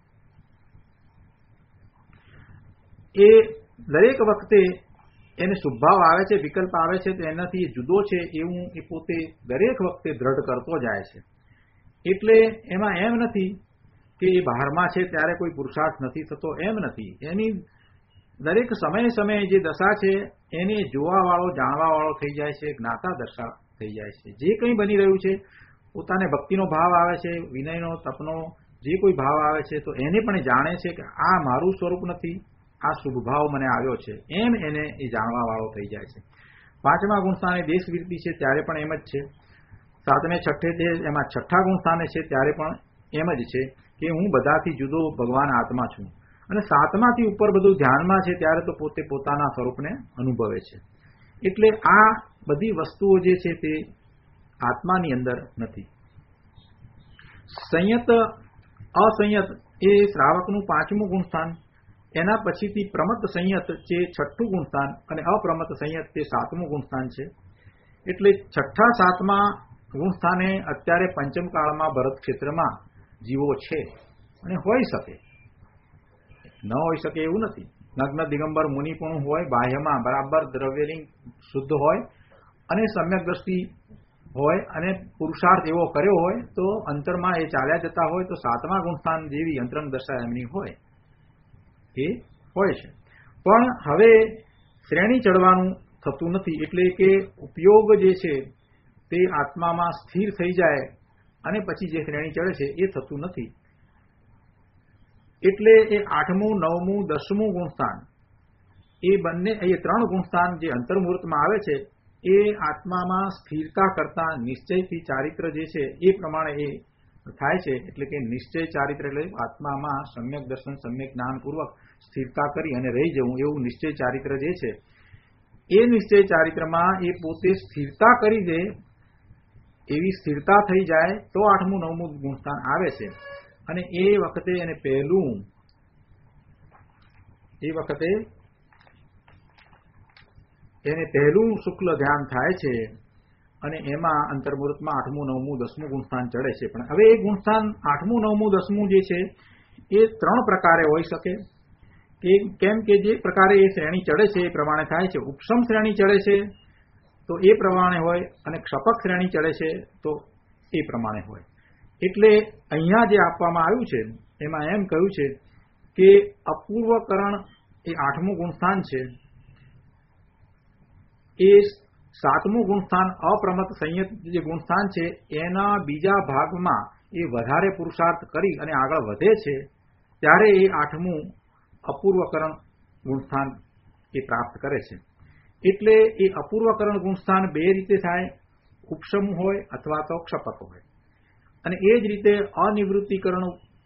[SPEAKER 2] એ દરેક વખતે એને શુભભાવ આવે છે, વિકલ્પ આવે છે તો એનાથી જુદો છે એવું એ પોતે દરેક વખતે દ્રઢ કરતો જાય છે. એટલે એમાં એમ નથી કે એ બહારમાં છે ત્યારે કોઈ પુરુષાર્થ નથી થતો, એમ નથી. એની દરેક સમયે જે દશા છે એને જોવાવાળો, જાણવાવાળો થઈ જાય છે, જ્ઞાતા દશા થઈ જાય છે. જે કંઈ બની રહ્યું છે, પોતાને ભક્તિનો ભાવ આવે છે, વિનયનો, તપનો જે કોઈ ભાવ આવે છે તો એને પણ જાણે છે કે આ મારું સ્વરૂપ નથી, આ શુભ ભાવ મને આવ્યો છે, એમ એને એ જાણવાવાળો થઈ જાય છે. પાંચમા ગુણસ્થાને દેશ વિરતિ છે ત્યારે પણ એમ જ છે. સાતમે છઠ્ઠે છે એમાં છઠ્ઠા ગુણ સ્થાને છે ત્યારે પણ એમ જ છે કે હું બધાથી જુદો ભગવાન આત્મા છું, અને સાતમાથી ઉપર બધું ધ્યાનમાં છે ત્યારે તો પોતે પોતાના સ્વરૂપને અનુભવે છે. એટલે આ બધી વસ્તુઓ જે છે તે આત્માની અંદર નથી. સંયત અસંયત એ શ્રાવકનું પાંચમું ગુણસ્થાન, એના પછીથી પ્રમત સંયત જે છઠ્ઠું ગુણસ્થાન અને અપ્રમત સંયત તે સાતમું ગુણસ્થાન છે. એટલે છઠ્ઠા સાતમા ગુણસ્થાને અત્યારે પંચમ કાળમાં ભરત ક્ષેત્રમાં જીવો છે અને હોઈ શકે, ન હોઈ શકે એવું નથી. નગ્ન દિગંબર મુનિ પણ હોય, બાહ્યમાં બરાબર દ્રવ્યલિંગ શુદ્ધ હોય અને સમ્યક દ્રષ્ટિ હોય અને પુરુષાર્થ એવો કર્યો હોય તો અંતરમાં એ ચાલ્યા જતા હોય તો સાતમા ગુણસ્થાન જેવી અંતરંગ દશા એમની હોય એ હોય છે. પણ હવે શ્રેણી ચડવાનું થતું નથી, એટલે કે ઉપયોગ જે છે તે આત્મામાં સ્થિર થઈ જાય અને પછી જે શ્રેણી ચડે છે એ થતું નથી. એટલે એ 8મું 9મું 10મું ગુણસ્થાન એ બંને એ ત્રણ ગુણસ્થાન જે અંતર્મુહૂર્તમાં આવે છે એ આત્મામાં સ્થિરતા કરતા નિશ્ચયથી ચારિત્ર જે છે એ પ્રમાણે એ થાય છે. એટલે કે નિશ્ચય ચારિત્ર એટલે આત્મામાં સમ્યક દર્શન સમ્યક જ્ઞાનપૂર્વક સ્થિરતા કરી અને રહી જવું એવું નિશ્ચય ચારિત્ર જે છે એ નિશ્ચય ચારિત્રમાં એ પોતે સ્થિરતા કરી દે એવી સ્થિરતા થઈ જાય તો 8મું 9મું ગુણસ્થાન આવે છે. અને એ વખતે એને પહેલું શુક્લ ધ્યાન થાય છે અને એમાં અંતર્મુહૂર્તમાં 8મું 9મું 10મું ગુણસ્થાન ચડે છે. પણ હવે એ ગુણસ્થાન 8મું 9મું 10મું જે છે એ ત્રણ પ્રકારે હોઈ શકે. કેમ કે જે પ્રકારે એ શ્રેણી ચડે છે એ પ્રમાણે થાય છે. ઉપસમ શ્રેણી ચડે છે તો એ પ્રમાણે હોય અને ક્ષપક શ્રેણી ચડે છે તો એ પ્રમાણે હોય. એટલે અહીંયા જે આપવામાં આવ્યું છે એમાં એમ કહ્યું છે કે અપૂર્વકરણ એ 8મું ગુણસ્થાન છે, એ 7મું ગુણસ્થાન અપ્રમત સંયત જે ગુણસ્થાન છે એના બીજા ભાગમાં એ વધારે પુરુષાર્થ કરી અને આગળ વધે છે ત્યારે એ 8મું અપૂર્વકરણ ગુણસ્થાન એ પ્રાપ્ત કરે છે. એટલે એ અપૂર્વકરણ ગુણસ્થાન બે રીતે થાય, ઉપશમ હોય અથવા તો ક્ષપક હોય. અને એ જ રીતે અનિવૃત્તિકરણ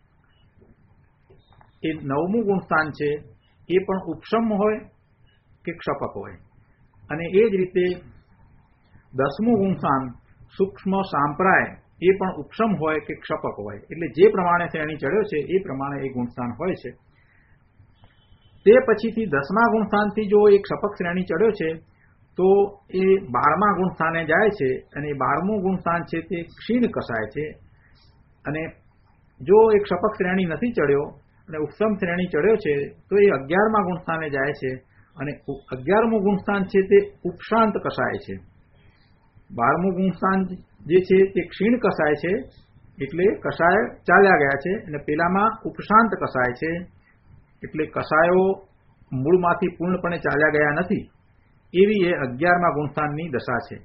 [SPEAKER 2] એ 9મું ગુણસ્થાન છે એ પણ ઉપશમ હોય કે ક્ષપક હોય. અને એ જ રીતે 10મું ગુણસ્થાન સૂક્ષ્મ સાંપ્રાય એ પણ ઉપશમ હોય કે ક્ષપક હોય. એટલે જે પ્રમાણે શ્રેણી ચડ્યો છે એ પ્રમાણે એ ગુણસ્થાન હોય છે. તે પછીથી 10મા ગુણસ્થાનથી જો એક ક્ષપક શ્રેણી ચડ્યો છે તો એ 12મા ગુણસ્થાને જાય છે અને 12મું ગુણસ્થાન છે તે ક્ષીણ કસાય છે. અને જો એક ક્ષપક શ્રેણી નથી ચડ્યો અને ઉપસમ શ્રેણી ચડ્યો છે તો એ 11મા ગુણસ્થાને જાય છે અને 11મું ગુણસ્થાન છે તે ઉપશાંત કસાય છે. 12મું ગુણસ્થાન જે છે તે ક્ષીણ કસાય છે એટલે કસાય ચાલ્યા ગયા છે અને પેલામાં ઉપશાંત કસાય છે એટલે કસાયો મૂળમાંથી પૂર્ણપણે ચાલ્યા ગયા નથી. એવી એ 11મા ગુણસ્થાનની દશા છે.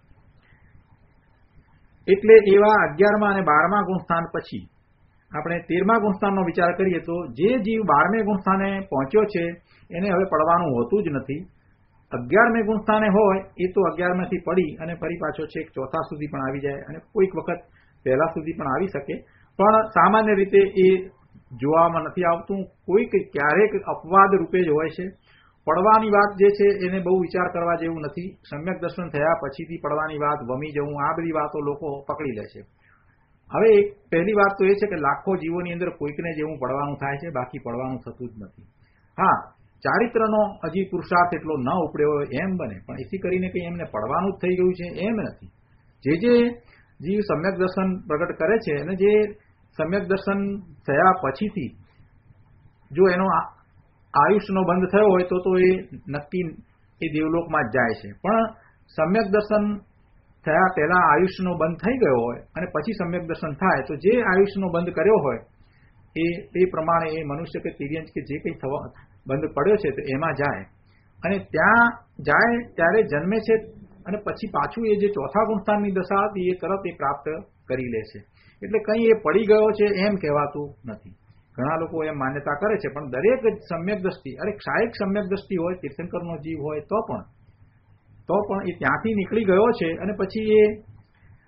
[SPEAKER 2] એટલે એવા 11મા અને 12મા ગુણસ્થાન પછી આપણે 13મા ગુણસ્થાનનો વિચાર કરીએ તો જે જીવ 12મે ગુણસ્થાને પહોંચ્યો છે એને હવે પડવાનું હોતું જ નથી. 11મે ગુણસ્થાને હોય એ તો 11મેથી પડી અને ફરી પાછો છેક ચોથા સુધી પણ આવી જાય અને કોઈક વખત પહેલા સુધી પણ આવી શકે. પણ સામાન્ય રીતે એ જોવામાં નથી આવતું. કોઈક ક્યારેક અપવાદ રૂપે જ હોય છે. પડવાની વાત જે છે એને બહુ વિચાર કરવા જેવું નથી. સમ્યક દર્શન થયા પછીથી પડવાની વાત, વમી જવું, આ બધી વાતો લોકો પકડી લે છે. હવે પહેલી વાત તો એ છે કે લાખો જીવોની અંદર કોઈકને જેવું પડવાનું થાય છે, બાકી પડવાનું થતું જ નથી. હા, ચારિત્રનો હજી પુરુષાર્થ એટલો ન ઉપડ્યો એમ બને, પણ એથી કરીને કંઈ એમને પડવાનું જ થઈ ગયું છે એમ નથી. જે જીવ સમ્યક દર્શન પ્રગટ કરે છે અને જે સમ્યક દર્શન થયા પછીથી જો એનો આયુષ્યનો બંધ થયો હોય તો એ નક્કી એ દેવલોકમાં જ જાય છે. પણ સમ્યક દર્શન થયા પહેલા આયુષ્યનો બંધ થઈ ગયો હોય અને પછી સમ્યક દર્શન થાય તો જે આયુષ્યનો બંધ કર્યો હોય એ પ્રમાણે એ મનુષ્ય કે તિર્યંચ કે જે કંઈ થવા બંધ પડ્યો છે તો એમાં જાય અને ત્યાં જાય ત્યારે જન્મે છે અને પછી પાછું એ જે ચોથા ગુણસ્થાનની દશા હતી એ તરત એ પ્રાપ્ત કરી લે છે. એટલે કંઈ એ પડી ગયો છે એમ કહેવાતું નથી. ઘણા લોકો એમ માન્યતા કરે છે, પણ દરેક સમ્યક દ્રષ્ટિ, અરે ક્ષાયિક સમ્યક દ્રષ્ટિ હોય, તીર્થંકરનો જીવ હોય તો પણ એ ત્યાંથી નીકળી ગયો છે અને પછી એ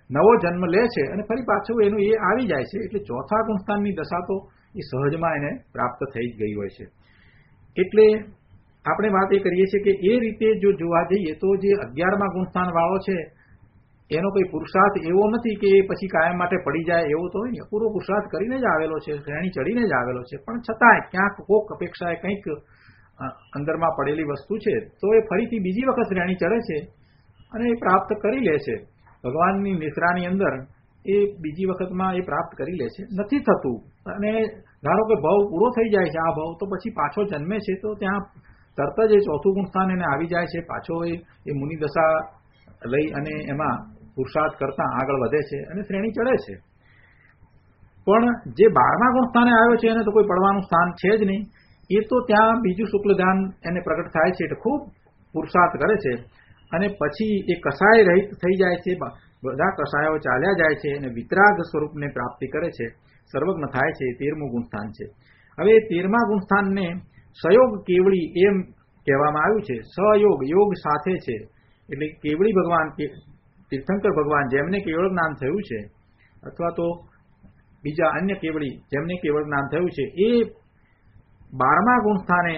[SPEAKER 2] નવો જન્મ લે છે અને ફરી પાછું એનું એ આવી જાય છે. એટલે ચોથા ગુણસ્થાનની દશા તો એ સહજમાં એને પ્રાપ્ત થઈ જ ગઈ હોય છે. એટલે આપણે વાત એ કરીએ છીએ કે એ રીતે જો જોવા જઈએ તો જે 11મા ગુણસ્થાન વાળો છે એનો કોઈ પુરુષાર્થ એવો નથી કે પછી કાયમ માટે પડી જાય એવો તો હોય ને. પૂરો પુરુષાર્થ કરીને જ આવેલો છે, શ્રેણી ચડીને જ આવેલો છે, પણ છતાંય ક્યાંક કોક અપેક્ષાએ કંઈક અંદરમાં પડેલી વસ્તુ છે તો એ ફરીથી બીજી વખત શ્રેણી ચડે છે અને એ પ્રાપ્ત કરી લે છે. ભગવાનની નિશ્રાની અંદર એ બીજી વખતમાં એ પ્રાપ્ત કરી લે છે. નથી થતું અને ધારો કે ભાવ પૂરો થઈ જાય છે આ ભાવ, તો પછી પાછો જન્મે છે તો ત્યાં તરત જ એ ચોથું ગુણસ્થાન એને આવી જાય છે. પાછો એ મુનિ દશા લઈ અને એમાં પુરુષાર્થ કરતા આગળ વધે છે અને શ્રેણી ચડે છે. પણ જે 12મા ગુણસ્થાને આવ્યો છે એને તો કોઈ પડવાનું સ્થાન છે જ નહીં. એ તો ત્યાં બીજું શુક્લ ધ્યાન એને પ્રગટ થાય છે એટલે ખૂબ પુરુષાર્થ કરે છે અને પછી એ કસાય રહિત થઈ જાય છે. બધા કસાયો ચાલ્યા જાય છે અને વિતરાગ સ્વરૂપને પ્રાપ્તિ કરે છે, સર્વજ્ઞ થાય છે. 13મું ગુણસ્થાન છે. હવે 13મા ગુણસ્થાનને સયોગ કેવળી એમ કહેવામાં આવ્યું છે. સયોગ, યોગ સાથે છે એટલે કેવળી ભગવાન, તીર્થંકર ભગવાન જેમને કેવળ જ્ઞાન થયું છે અથવા તો બીજા અન્ય કેવળી જેમને કેવળ જ્ઞાન થયું છે એ 12મા ગુણસ્થાને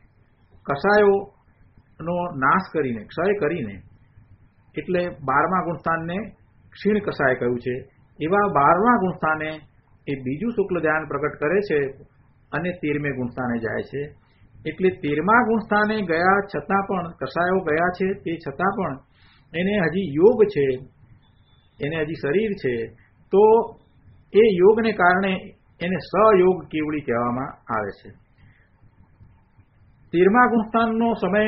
[SPEAKER 2] કસાયોનો નાશ કરીને, ક્ષય કરીને, એટલે 12મા ગુણસ્થાનને ક્ષીણ કસાય કહ્યું છે. એવા 12મા ગુણસ્થાને એ બીજું શુક્લ ધ્યાન પ્રગટ કરે છે અને 13મે ગુણસ્થાને જાય છે. એટલે 13મા ગુણસ્થાને ગયા છતાં પણ, કસાયો ગયા છે તે છતાં પણ એને હજી યોગ છે, એને હજી શરીર છે, તો એ યોગને કારણે એને સયોગ કેવળી કહેવામાં આવે છે. 13મા ગુણસ્થાનનો સમય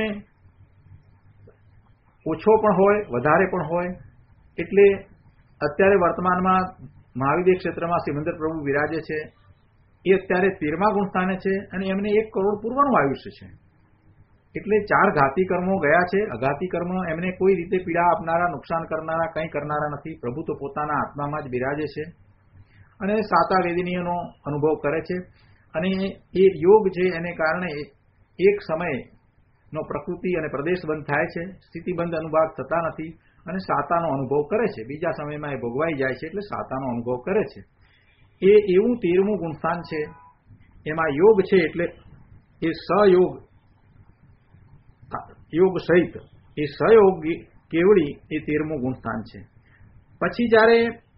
[SPEAKER 2] ઓછો પણ હોય, વધારે પણ હોય. એટલે અત્યારે વર્તમાનમાં મહાવિદ્ય ક્ષેત્રમાં સિમંદર પ્રભુ વિરાજે છે. એ અત્યારે 13મા ગુણસ્થાને છે અને એમને 1 કરોડ પૂર્વનું આયુષ્ય છે. એટલે 4 ઘાતી કર્મો ગયા છે. અઘાતી કર્મ એમને કોઈ રીતે પીડા આપનારા, નુકસાન કરનારા, કંઈ કરનારા નથી. પ્રભુ તો પોતાના આત્મામાં જ બિરાજે છે અને સાતા વેદનીયનો અનુભવ કરે છે. અને એ યોગ છે એને કારણે એક સમયનો પ્રકૃતિ અને પ્રદેશ બંધ થાય છે, સ્થિતિબંધ અનુભવ થતા નથી અને સાતાનો અનુભવ કરે છે. બીજા સમયમાં એ ભોગવાઈ જાય છે એટલે સાતાનો અનુભવ કરે છે. એ એવું 13મું ગુણસ્થાન છે. એમાં યોગ છે એટલે એ સયોગ, યોગ સહિત એ સયોગ કેવળી એ 13મું ગુણસ્થાન છે. પછી જ્યારે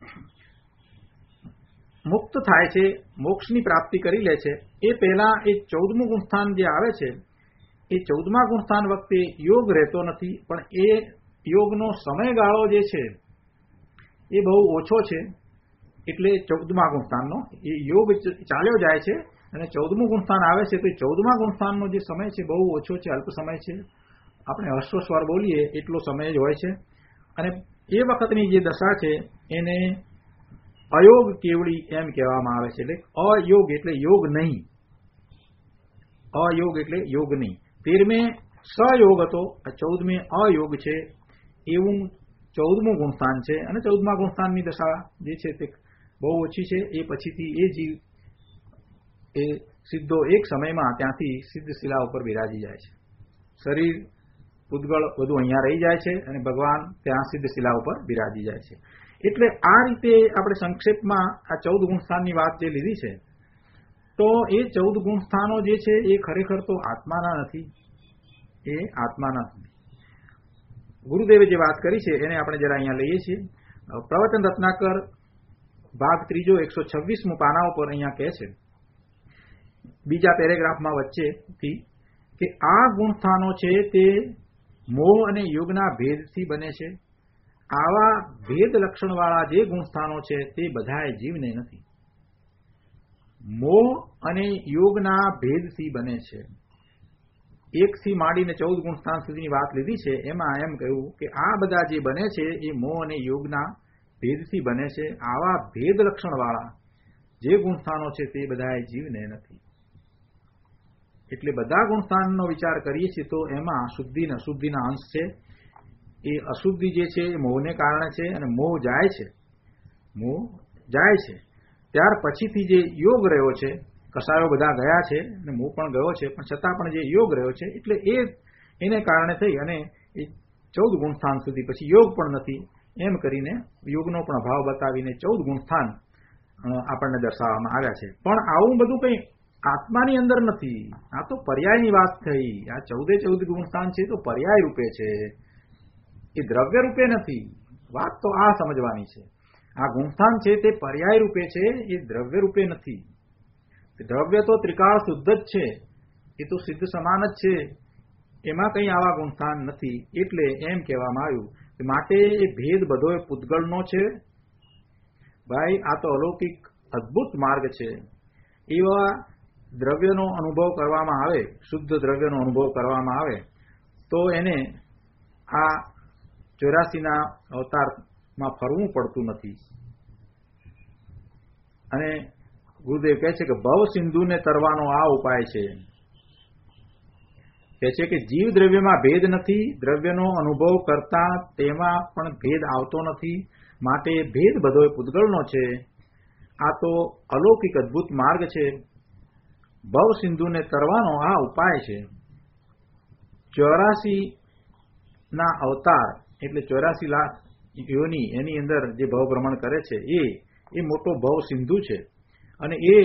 [SPEAKER 2] મુક્ત થાય છે, મોક્ષની પ્રાપ્તિ કરી લે છે, એ પહેલા એ 14મું ગુણસ્થાન જે આવે છે એ 14મા ગુણસ્થાન વખતે યોગ રહેતો નથી, પણ એ યોગનો સમયગાળો જે છે એ બહુ ઓછો છે. એટલે 14મા ગુણસ્થાનનો એ યોગ ચાલ્યો જાય છે અને 14મું ગુણસ્થાન આવે છે તો 14મા ગુણસ્થાનનો જે સમય છે બહુ ઓછો છે, અલ્પ સમય છે. આપણે હર્ષસ્વર બોલીએ એટલો સમય જ હોય છે. અને એ વખતની જે દશા છે એને અયોગ કેવળી એમ કહેવામાં આવે છે. એટલે અયોગ એટલે યોગ નહીં, અયોગ એટલે યોગ નહીં. 13મે સયોગ હતો, 14મે અયોગ છે. એવું 14મું ગુણસ્થાન છે. અને 14મા ગુણસ્થાનની દશા જે છે તે બહુ ઓછી છે. એ પછીથી એ જીવ એ સીધો એક સમયમાં ત્યાંથી સિદ્ધ શિલા ઉપર બિરાજી જાય છે. શરીર પૂતગળ બધું અહીંયા રહી જાય છે અને ભગવાન ત્યાં સિદ્ધ શિલા ઉપર બિરાજી જાય છે. એટલે આ રીતે આપણે સંક્ષેપમાં આ 14 ગુણસ્થાનની વાત જે લીધી છે, તો એ 14 ગુણસ્થાનો જે છે એ ખરેખર તો આત્માના નથી, એ આત્માના નથી. ગુરુદેવે જે વાત કરી છે એને આપણે જરા અહીંયા લઈએ છીએ. પ્રવચન રત્નાકર ભાગ 3 126મું પાના ઉપર અહીંયા કહે છે, બીજા પેરેગ્રાફમાં વચ્ચેથી, કે આ ગુણસ્થાનો છે તે મોહ અને યોગના ભેદથી બને છે. આવા ભેદ લક્ષણવાળા જે ગુણસ્થાનો છે તે બધાય જીવને નથી. મોહ અને યોગના ભેદથી બને છે. 1 થી માંડીને 14 ગુણસ્થાન સુધીની વાત લીધી છે. એમાં એમ કહ્યું કે આ બધા જે બને છે એ મોહ અને યોગના ભેદથી બને છે. આવા ભેદ લક્ષણવાળા જે ગુણસ્થાનો છે તે બધાય જીવને નથી. એટલે બધા ગુણસ્થાનનો વિચાર કરીએ છીએ તો એમાં શુદ્ધિ અને અશુદ્ધિના અંશ છે. એ અશુદ્ધિ જે છે એ મોહને કારણે છે અને મોહ જાય છે, મોહ જાય છે. ત્યાર પછીથી જે યોગ રહ્યો છે, કસાયો બધા ગયા છે અને મોહ પણ ગયો છે, પણ છતાં પણ જે યોગ રહ્યો છે એટલે એને કારણે થઈ અને એ 14 ગુણસ્થાન સુધી પછી યોગ પણ નથી. એમ કરીને યોગનો પણ અભાવ બતાવીને 14 ગુણસ્થાન આપણને દર્શાવવામાં આવ્યા છે. પણ આવું બધું કંઈ આત્માની અંદર નથી. આ તો પર્યાયની વાત થઈ. આ 14 ગુણસ્થાન છે તો પર્યાય રૂપે છે, એ દ્રવ્ય રૂપે નથી. વાત તો આ સમજવાની છે. આ ગુણસ્થાન છે તે પર્યાય રૂપે છે, એ દ્રવ્ય રૂપે નથી. દ્રવ્ય તો ત્રિકાળ શુદ્ધ જ છે, એ તો સિદ્ધ સમાન જ છે, એમાં કંઈ આવા ગુણસ્થાન નથી. એટલે એમ કહેવામાં આવ્યું કે માટે એ ભેદ બધો પૂતગલનો છે. ભાઈ આ તો અલૌકિક અદ્ભુત માર્ગ છે. એવા દ્રવ્યનો અનુભવ કરવામાં આવે, શુદ્ધ દ્રવ્યનો અનુભવ કરવામાં આવે તો એને આ 84ના અવતારમાં ફરવું પડતું નથી. અને ગુરુદેવ કહે છે કે ભવ સિંધુને તરવાનો આ ઉપાય છે. કહે છે કે જીવ દ્રવ્યમાં ભેદ નથી, દ્રવ્યનો અનુભવ કરતા તેમાં પણ ભેદ આવતો નથી. માટે ભેદ બધો પૂતગલનો છે. આ તો અલૌકિક અદ્ભુત માર્ગ છે. ભવ સિંધુને તરવાનો આ ઉપાય છે. 84ના અવતાર એટલે 84 લાખ યોની, એની અંદર જે ભવ ભ્રમણ કરે છે એ મોટો ભવ સિંધુ છે. અને એ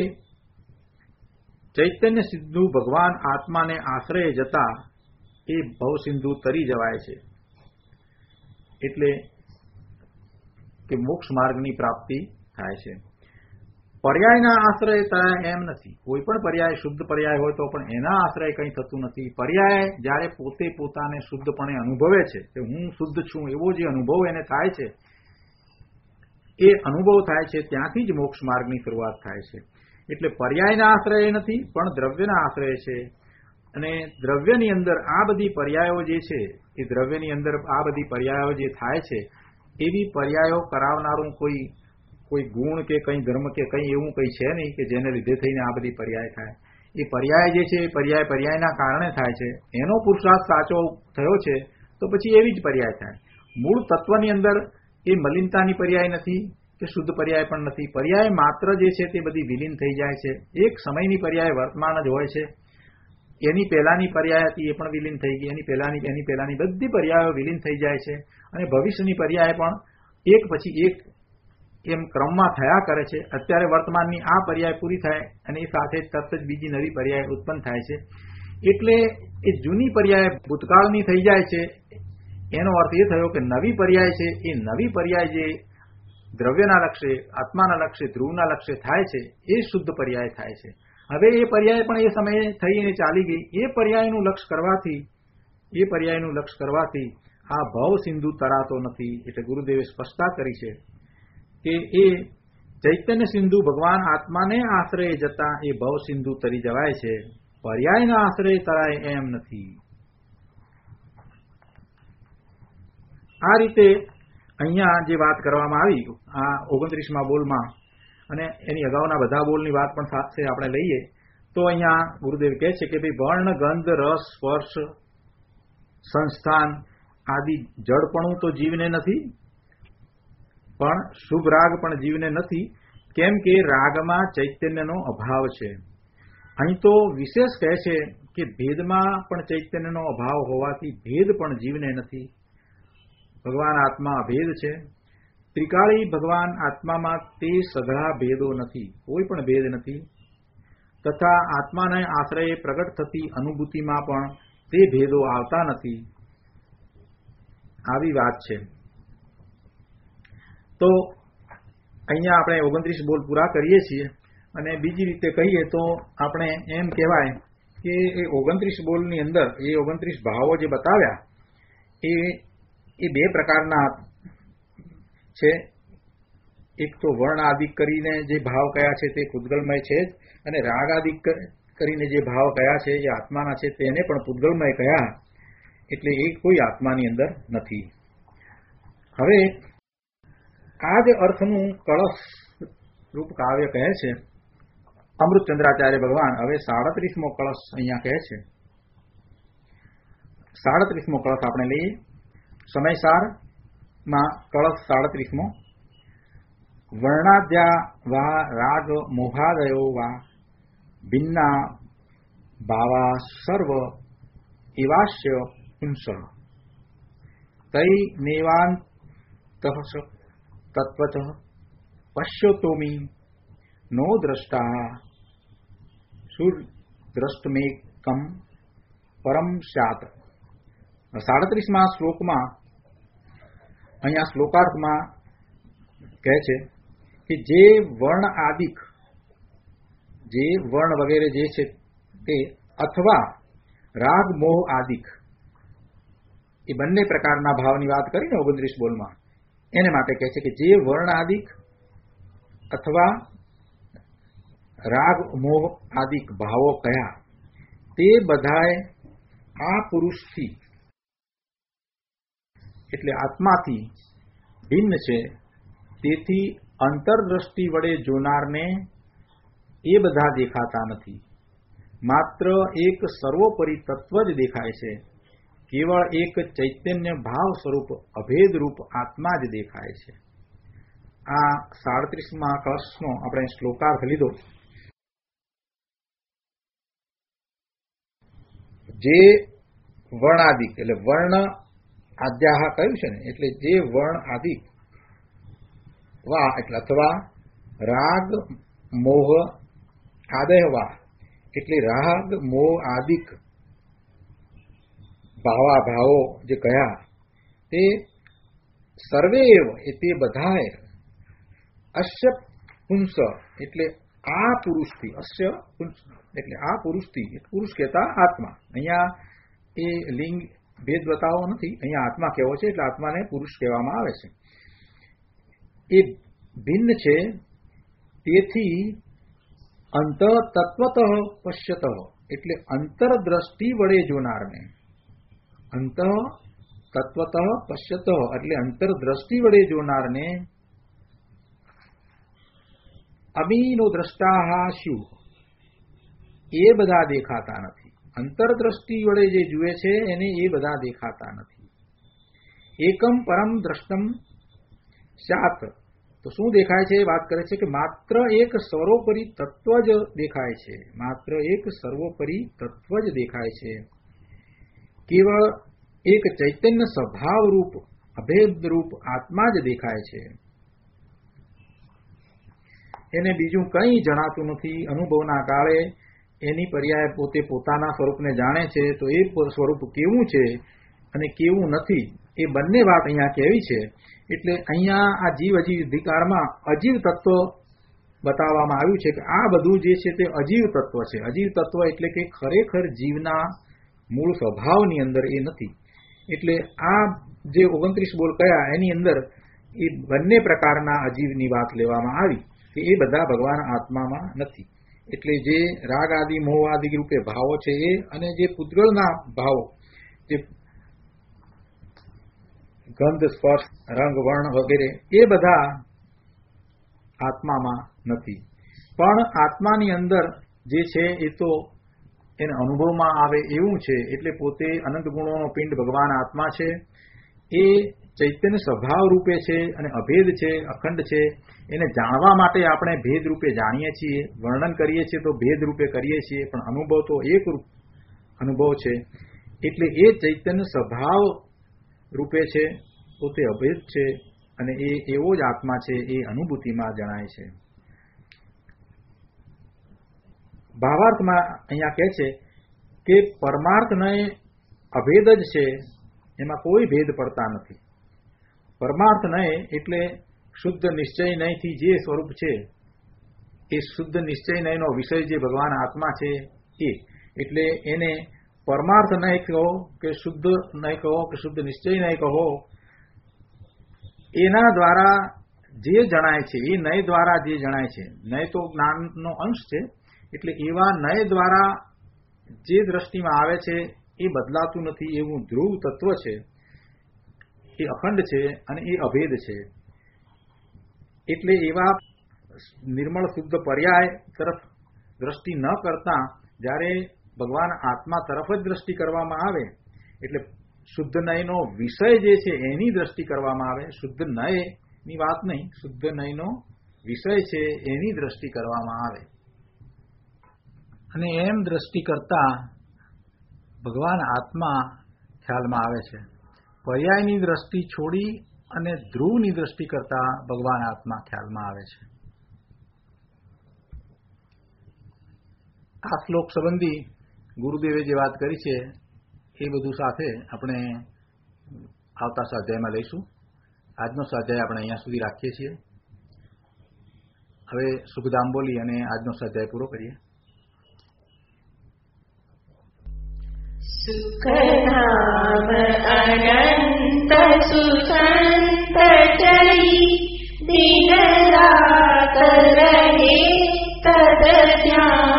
[SPEAKER 2] ચૈતન્ય સિંધુ ભગવાન આત્માને આશ્રય જતા એ ભવ સિંધુ તરી જવાય છે. એટલે કે મોક્ષ માર્ગની પ્રાપ્તિ થાય છે. પર્યાયના આશ્રય થાય એમ નથી. કોઈ પણ પર્યાય શુદ્ધ પર્યાય હોય તો પણ એના આશ્રય કંઈ થતું નથી. પર્યાય જ્યારે પોતે પોતાને શુદ્ધપણે અનુભવે છે કે હું શુદ્ધ છું એવો જે અનુભવ એને થાય છે, એ અનુભવ થાય છે ત્યાંથી જ મોક્ષ માર્ગની શરૂઆત થાય છે. એટલે પર્યાયના આશ્રય નથી પણ દ્રવ્યના આશ્રય છે. અને દ્રવ્યની અંદર આ બધી પર્યાયો જે છે, એ દ્રવ્યની અંદર આ બધી પર્યાયો જે થાય છે, એવી પર્યાયો કરાવનારું કોઈ ગુણ કે કંઈ ધર્મ કે કંઈ એવું કંઈ છે નહીં કે જેને લીધે થઈને આ બધી પર્યાય થાય. એ પર્યાય જે છે એ પર્યાયના કારણે થાય છે. એનો પુરુષાર્થ સાચો થયો છે તો પછી એવી જ પર્યાય થાય. મૂળ તત્વની અંદર એ મલિનતાની પર્યાય નથી કે શુદ્ધ પર્યાય પણ નથી. પર્યાય માત્ર જે છે તે બધી વિલીન થઈ જાય છે. એક સમયની પર્યાય વર્તમાન જ હોય છે. એની પહેલાની પર્યાય હતી એ પણ વિલીન થઈ ગઈ. એની પહેલાની બધી પર્યાયો વિલીન થઈ જાય છે. અને ભવિષ્યની પર્યાય પણ એક પછી એક એમ ક્રમમાં થયા કરે છે. અત્યારે વર્તમાનની આ પર્યાય પૂરી થાય અને એ સાથે તરત જ બીજી નવી પર્યાય ઉત્પન્ન થાય છે. એટલે એ જૂની પર્યાય ભૂતકાળની થઈ જાય છે. એનો અર્થ એ થયો કે નવી પર્યાય છે એ નવી પર્યાય જે દ્રવ્યના લક્ષ્ય, આત્માના લક્ષ્ય, ધ્રુવના લક્ષ્ય થાય છે એ શુદ્ધ પર્યાય થાય છે. હવે એ પર્યાય પણ એ સમયે થઈને ચાલી ગઈ. એ પર્યાયનું લક્ષ્ય કરવાથી આ ભવ સિંધુ તરાતો નથી. એટલે ગુરુદેવે સ્પષ્ટતા કરી છે કે એ ચૈતન્ય સિંધુ ભગવાન આત્માને આશ્રય જતા એ ભવ સિંધુ તરી જવાય છે. પર્યાયના આશ્રય તરાય એમ નથી. આ રીતે અહીંયા જે વાત કરવામાં આવી આ 29મા બોલમાં, અને એની અગાઉના બધા બોલની વાત પણ સાથે આપણે લઈએ તો અહીંયા ગુરુદેવ કહે છે કે ભાઈ વર્ણ, ગંધ, રસ, સ્પર્શ, સંસ્થાન આદિ જડપણું તો જીવને નથી, પણ શુભ રાગ પણ જીવને નથી. કેમ કે રાગમાં ચૈતન્યનો અભાવ છે. અહીં તો વિશેષ કહે છે કે ભેદમાં પણ ચૈતન્યનો અભાવ હોવાથી ભેદ પણ જીવને નથી. ભગવાન આત્મા અભેદ છે. ત્રિકાળી ભગવાન આત્મામાં તે સઘળા ભેદો નથી, કોઈ પણ ભેદ નથી. તથા આત્માને આશ્રયે પ્રગટ થતી અનુભૂતિમાં પણ તે ભેદો આવતા નથી. આવી વાત છે. તો અહીંયા આપણે 29 બોલ પૂરા કરીએ છીએ. અને બીજી રીતે કહીએ તો આપણે એમ કહેવાય કે એ 29 બોલની અંદર એ 29 ભાવો જે બતાવ્યા એ બે પ્રકારના છે. એક તો વર્ણ આદિક કરીને જે ભાવ કયા છે તે પૂતગલમય છે જ, અને રાગ આદિક કરીને જે ભાવ કયા છે એ આત્માના છે તેને પણ પૂતગલમય કયા. એટલે એ કોઈ આત્માની અંદર નથી. હવે આ જ અર્થનું કળશ રૂપ કાવ્ય કહે છે અમૃતચંદ્રાચાર્ય ભગવાન. હવે 37મો કળશ અહીંયા કહે છે. 37મો કળશ આપણે લઈએ. સમયસારમાં કળશ 37મો. વર્ણાદ્યા વા રાગ મોહાદયો વા ભિન્ના ભાવા સર્વ એવાશ્ય પુંસ તૈ નેવાન તત્વતઃ પશ્યોતોમી નો દ્રષ્ટા સુદ્રષ્ટમેકમ પરમ સ્યાત. 37મા શ્લોકમાં અહીંયા શ્લોકાર્થમાં કહે છે કે જે વર્ણ આદિક, જે વર્ણ વગેરે જે છે તે, અથવા રાગ મોહ આદિક, એ બંને પ્રકારના ભાવની વાત કરીને 29 બોલમાં એને માટે કહે છે કે જે વર્ણ આદિક અથવા રાગ મોહ આદિક ભાવો કયા તે બધાય આ પુરુષથી એટલે આત્માથી ભિન્ન છે. તેથી અંતરદ્રષ્ટિ વડે જોનારને એ બધા દેખાતા નથી. માત્ર એક સર્વોપરી તત્વ જ દેખાય છે. કેવળ એક ચૈતન્ય ભાવ સ્વરૂપ અભેદ રૂપ આત્મા જ દેખાય છે. આ 37મા કળશનો આપણે શ્લોકાર્થ લીધો. જે વર્ણાદિક એટલે વર્ણ આદ્યાહ કહ્યું છે ને, એટલે જે વર્ણ આદિક વા એટલે અથવા રાગ મોહ આદય વા એટલે રાગ મોહ આદિક ભાવો જે કયા તે સર્વેવ એ તે બધાય અશ્ય પુંસ એટલે આ પુરુષથી, અશ્ય પુંસ એટલે આ પુરુષથી, પુરુષ કહેતા આત્મા. અહીંયા એ લિંગ ભેદ બતાવો નથી, અહીંયા આત્મા કહેવો છે એટલે આત્માને પુરુષ કહેવામાં આવે છે. એ ભિન્ન છે. તેથી અંત તત્વતઃ પશ્યતઃ એટલે અંતરદ્રષ્ટિ વડે જોનારને, અંત તત્વતઃ પશ્યતઃ એટલે અંતરદ્રષ્ટિ વડે જોનારને અમીનો દ્રષ્ટા શું એ બધા દેખાતા નથી. અંતરદ્રષ્ટિ વડે જે જુએ છે એને એ બધા દેખાતા નથી. એકમ પરમ દ્રષ્ટમ સ્યાત તો શું દેખાય છે? વાત કરે છે કે માત્ર એક સર્વોપરી તત્વ જ દેખાય છે. માત્ર એક સર્વોપરી તત્વ જ દેખાય છે. કેવળ એક ચૈતન્ય સ્વભાવ રૂપ અભેદ રૂપ આત્મા જ દેખાય છે. એને બીજું કંઈ જણાતું નથી. અનુભવના કાળે એની પર્યાય પોતે પોતાના સ્વરૂપને જાણે છે. તો એ સ્વરૂપ કેવું છે અને કેવું નથી એ બંને વાત અહીંયા કહેવી છે. એટલે અહીંયા આ જીવ અજીવ અધિકારમાં અજીવ તત્વ બતાવવામાં આવ્યું છે કે આ બધું જે છે તે અજીવ તત્વ છે. અજીવ તત્વ એટલે કે ખરેખર જીવના મૂળ સ્વભાવની અંદર એ નથી. એટલે આ જે 29 બોલ કયા એની અંદર એ બંને પ્રકારના અજીવની વાત લેવામાં આવી કે એ બધા ભગવાન આત્મામાં નથી. એટલે જે રાગ આદિ મોહ આદિ રૂપે ભાવો છે એ, અને જે પૂતગળના ભાવો જે ગંધ સ્પર્શ રંગ વર્ણ વગેરે એ બધા આત્મામાં નથી. પણ આત્માની અંદર જે છે એ તો એને અનુભવમાં આવે એવું છે. એટલે પોતે અનંત ગુણોનો પિંડ ભગવાન આત્મા છે. એ ચૈતન્ય સ્વભાવ રૂપે છે અને અભેદ છે, અખંડ છે. એને જાણવા માટે આપણે ભેદ રૂપે જાણીએ છીએ, વર્ણન કરીએ છીએ તો ભેદ રૂપે કરીએ છીએ, પણ અનુભવ તો એક રૂપ અનુભવ છે. એટલે એ ચૈતન્ય સ્વભાવ રૂપે છે, પોતે અભેદ છે અને એ એવો જ આત્મા છે. એ અનુભૂતિમાં જણાય છે. ભાવાર્થમાં અહીંયા કહે છે કે પરમાર્થને અભેદ જ છે, એમાં કોઈ ભેદ પડતા નથી. પરમાર્થ નય એટલે શુદ્ધ નિશ્ચય નયથી જે સ્વરૂપ છે એ શુદ્ધ નિશ્ચય નયનો વિષય જે ભગવાન આત્મા છે એ, એટલે એને પરમાર્થ નય કહો કે શુદ્ધ નય કહો કે શુદ્ધ નિશ્ચય નય કહો, એના દ્વારા જે જણાય છે એ નય દ્વારા જે જણાય છે. નય તો જ્ઞાનનો અંશ છે. એટલે એવા નય દ્વારા જે દ્રષ્ટિમાં આવે છે એ બદલાતું નથી એવું ધ્રુવ તત્વ છે. એ અખંડ છે અને એ અભેદ છે. એટલે એવા નિર્મળ શુદ્ધ પર્યાય તરફ દ્રષ્ટિ ન કરતા જ્યારે ભગવાન આત્મા તરફ જ દ્રષ્ટિ કરવામાં આવે એટલે શુદ્ધ નયનો વિષય જે છે એની દ્રષ્ટિ કરવામાં આવે. શુદ્ધ નયની વાત નહીં, શુદ્ધ નયનો વિષય છે એની દ્રષ્ટિ કરવામાં આવે. અને એમ દ્રષ્ટિ કરતા ભગવાન આત્મા ખ્યાલમાં આવે છે. પર્યાયની દ્રષ્ટિ છોડી અને ધ્રુવની દ્રષ્ટિ કરતા ભગવાન આત્મા ખ્યાલમાં આવે છે. આ શ્લોક સંબંધી ગુરુદેવે જે વાત કરી છે એ બધું સાથે આપણે આવતા સ્વાધ્યાયમાં લઈશું. આજનો સ્વાધ્યાય આપણે અહીંયા સુધી રાખીએ છીએ. હવે સુખધામ બોલી અને આજનો સ્વાધ્યાય પૂરો કરીએ.
[SPEAKER 3] સુખધામ અનંત સુસંત ચરી દિન રાત રહે તદ ધ્યાન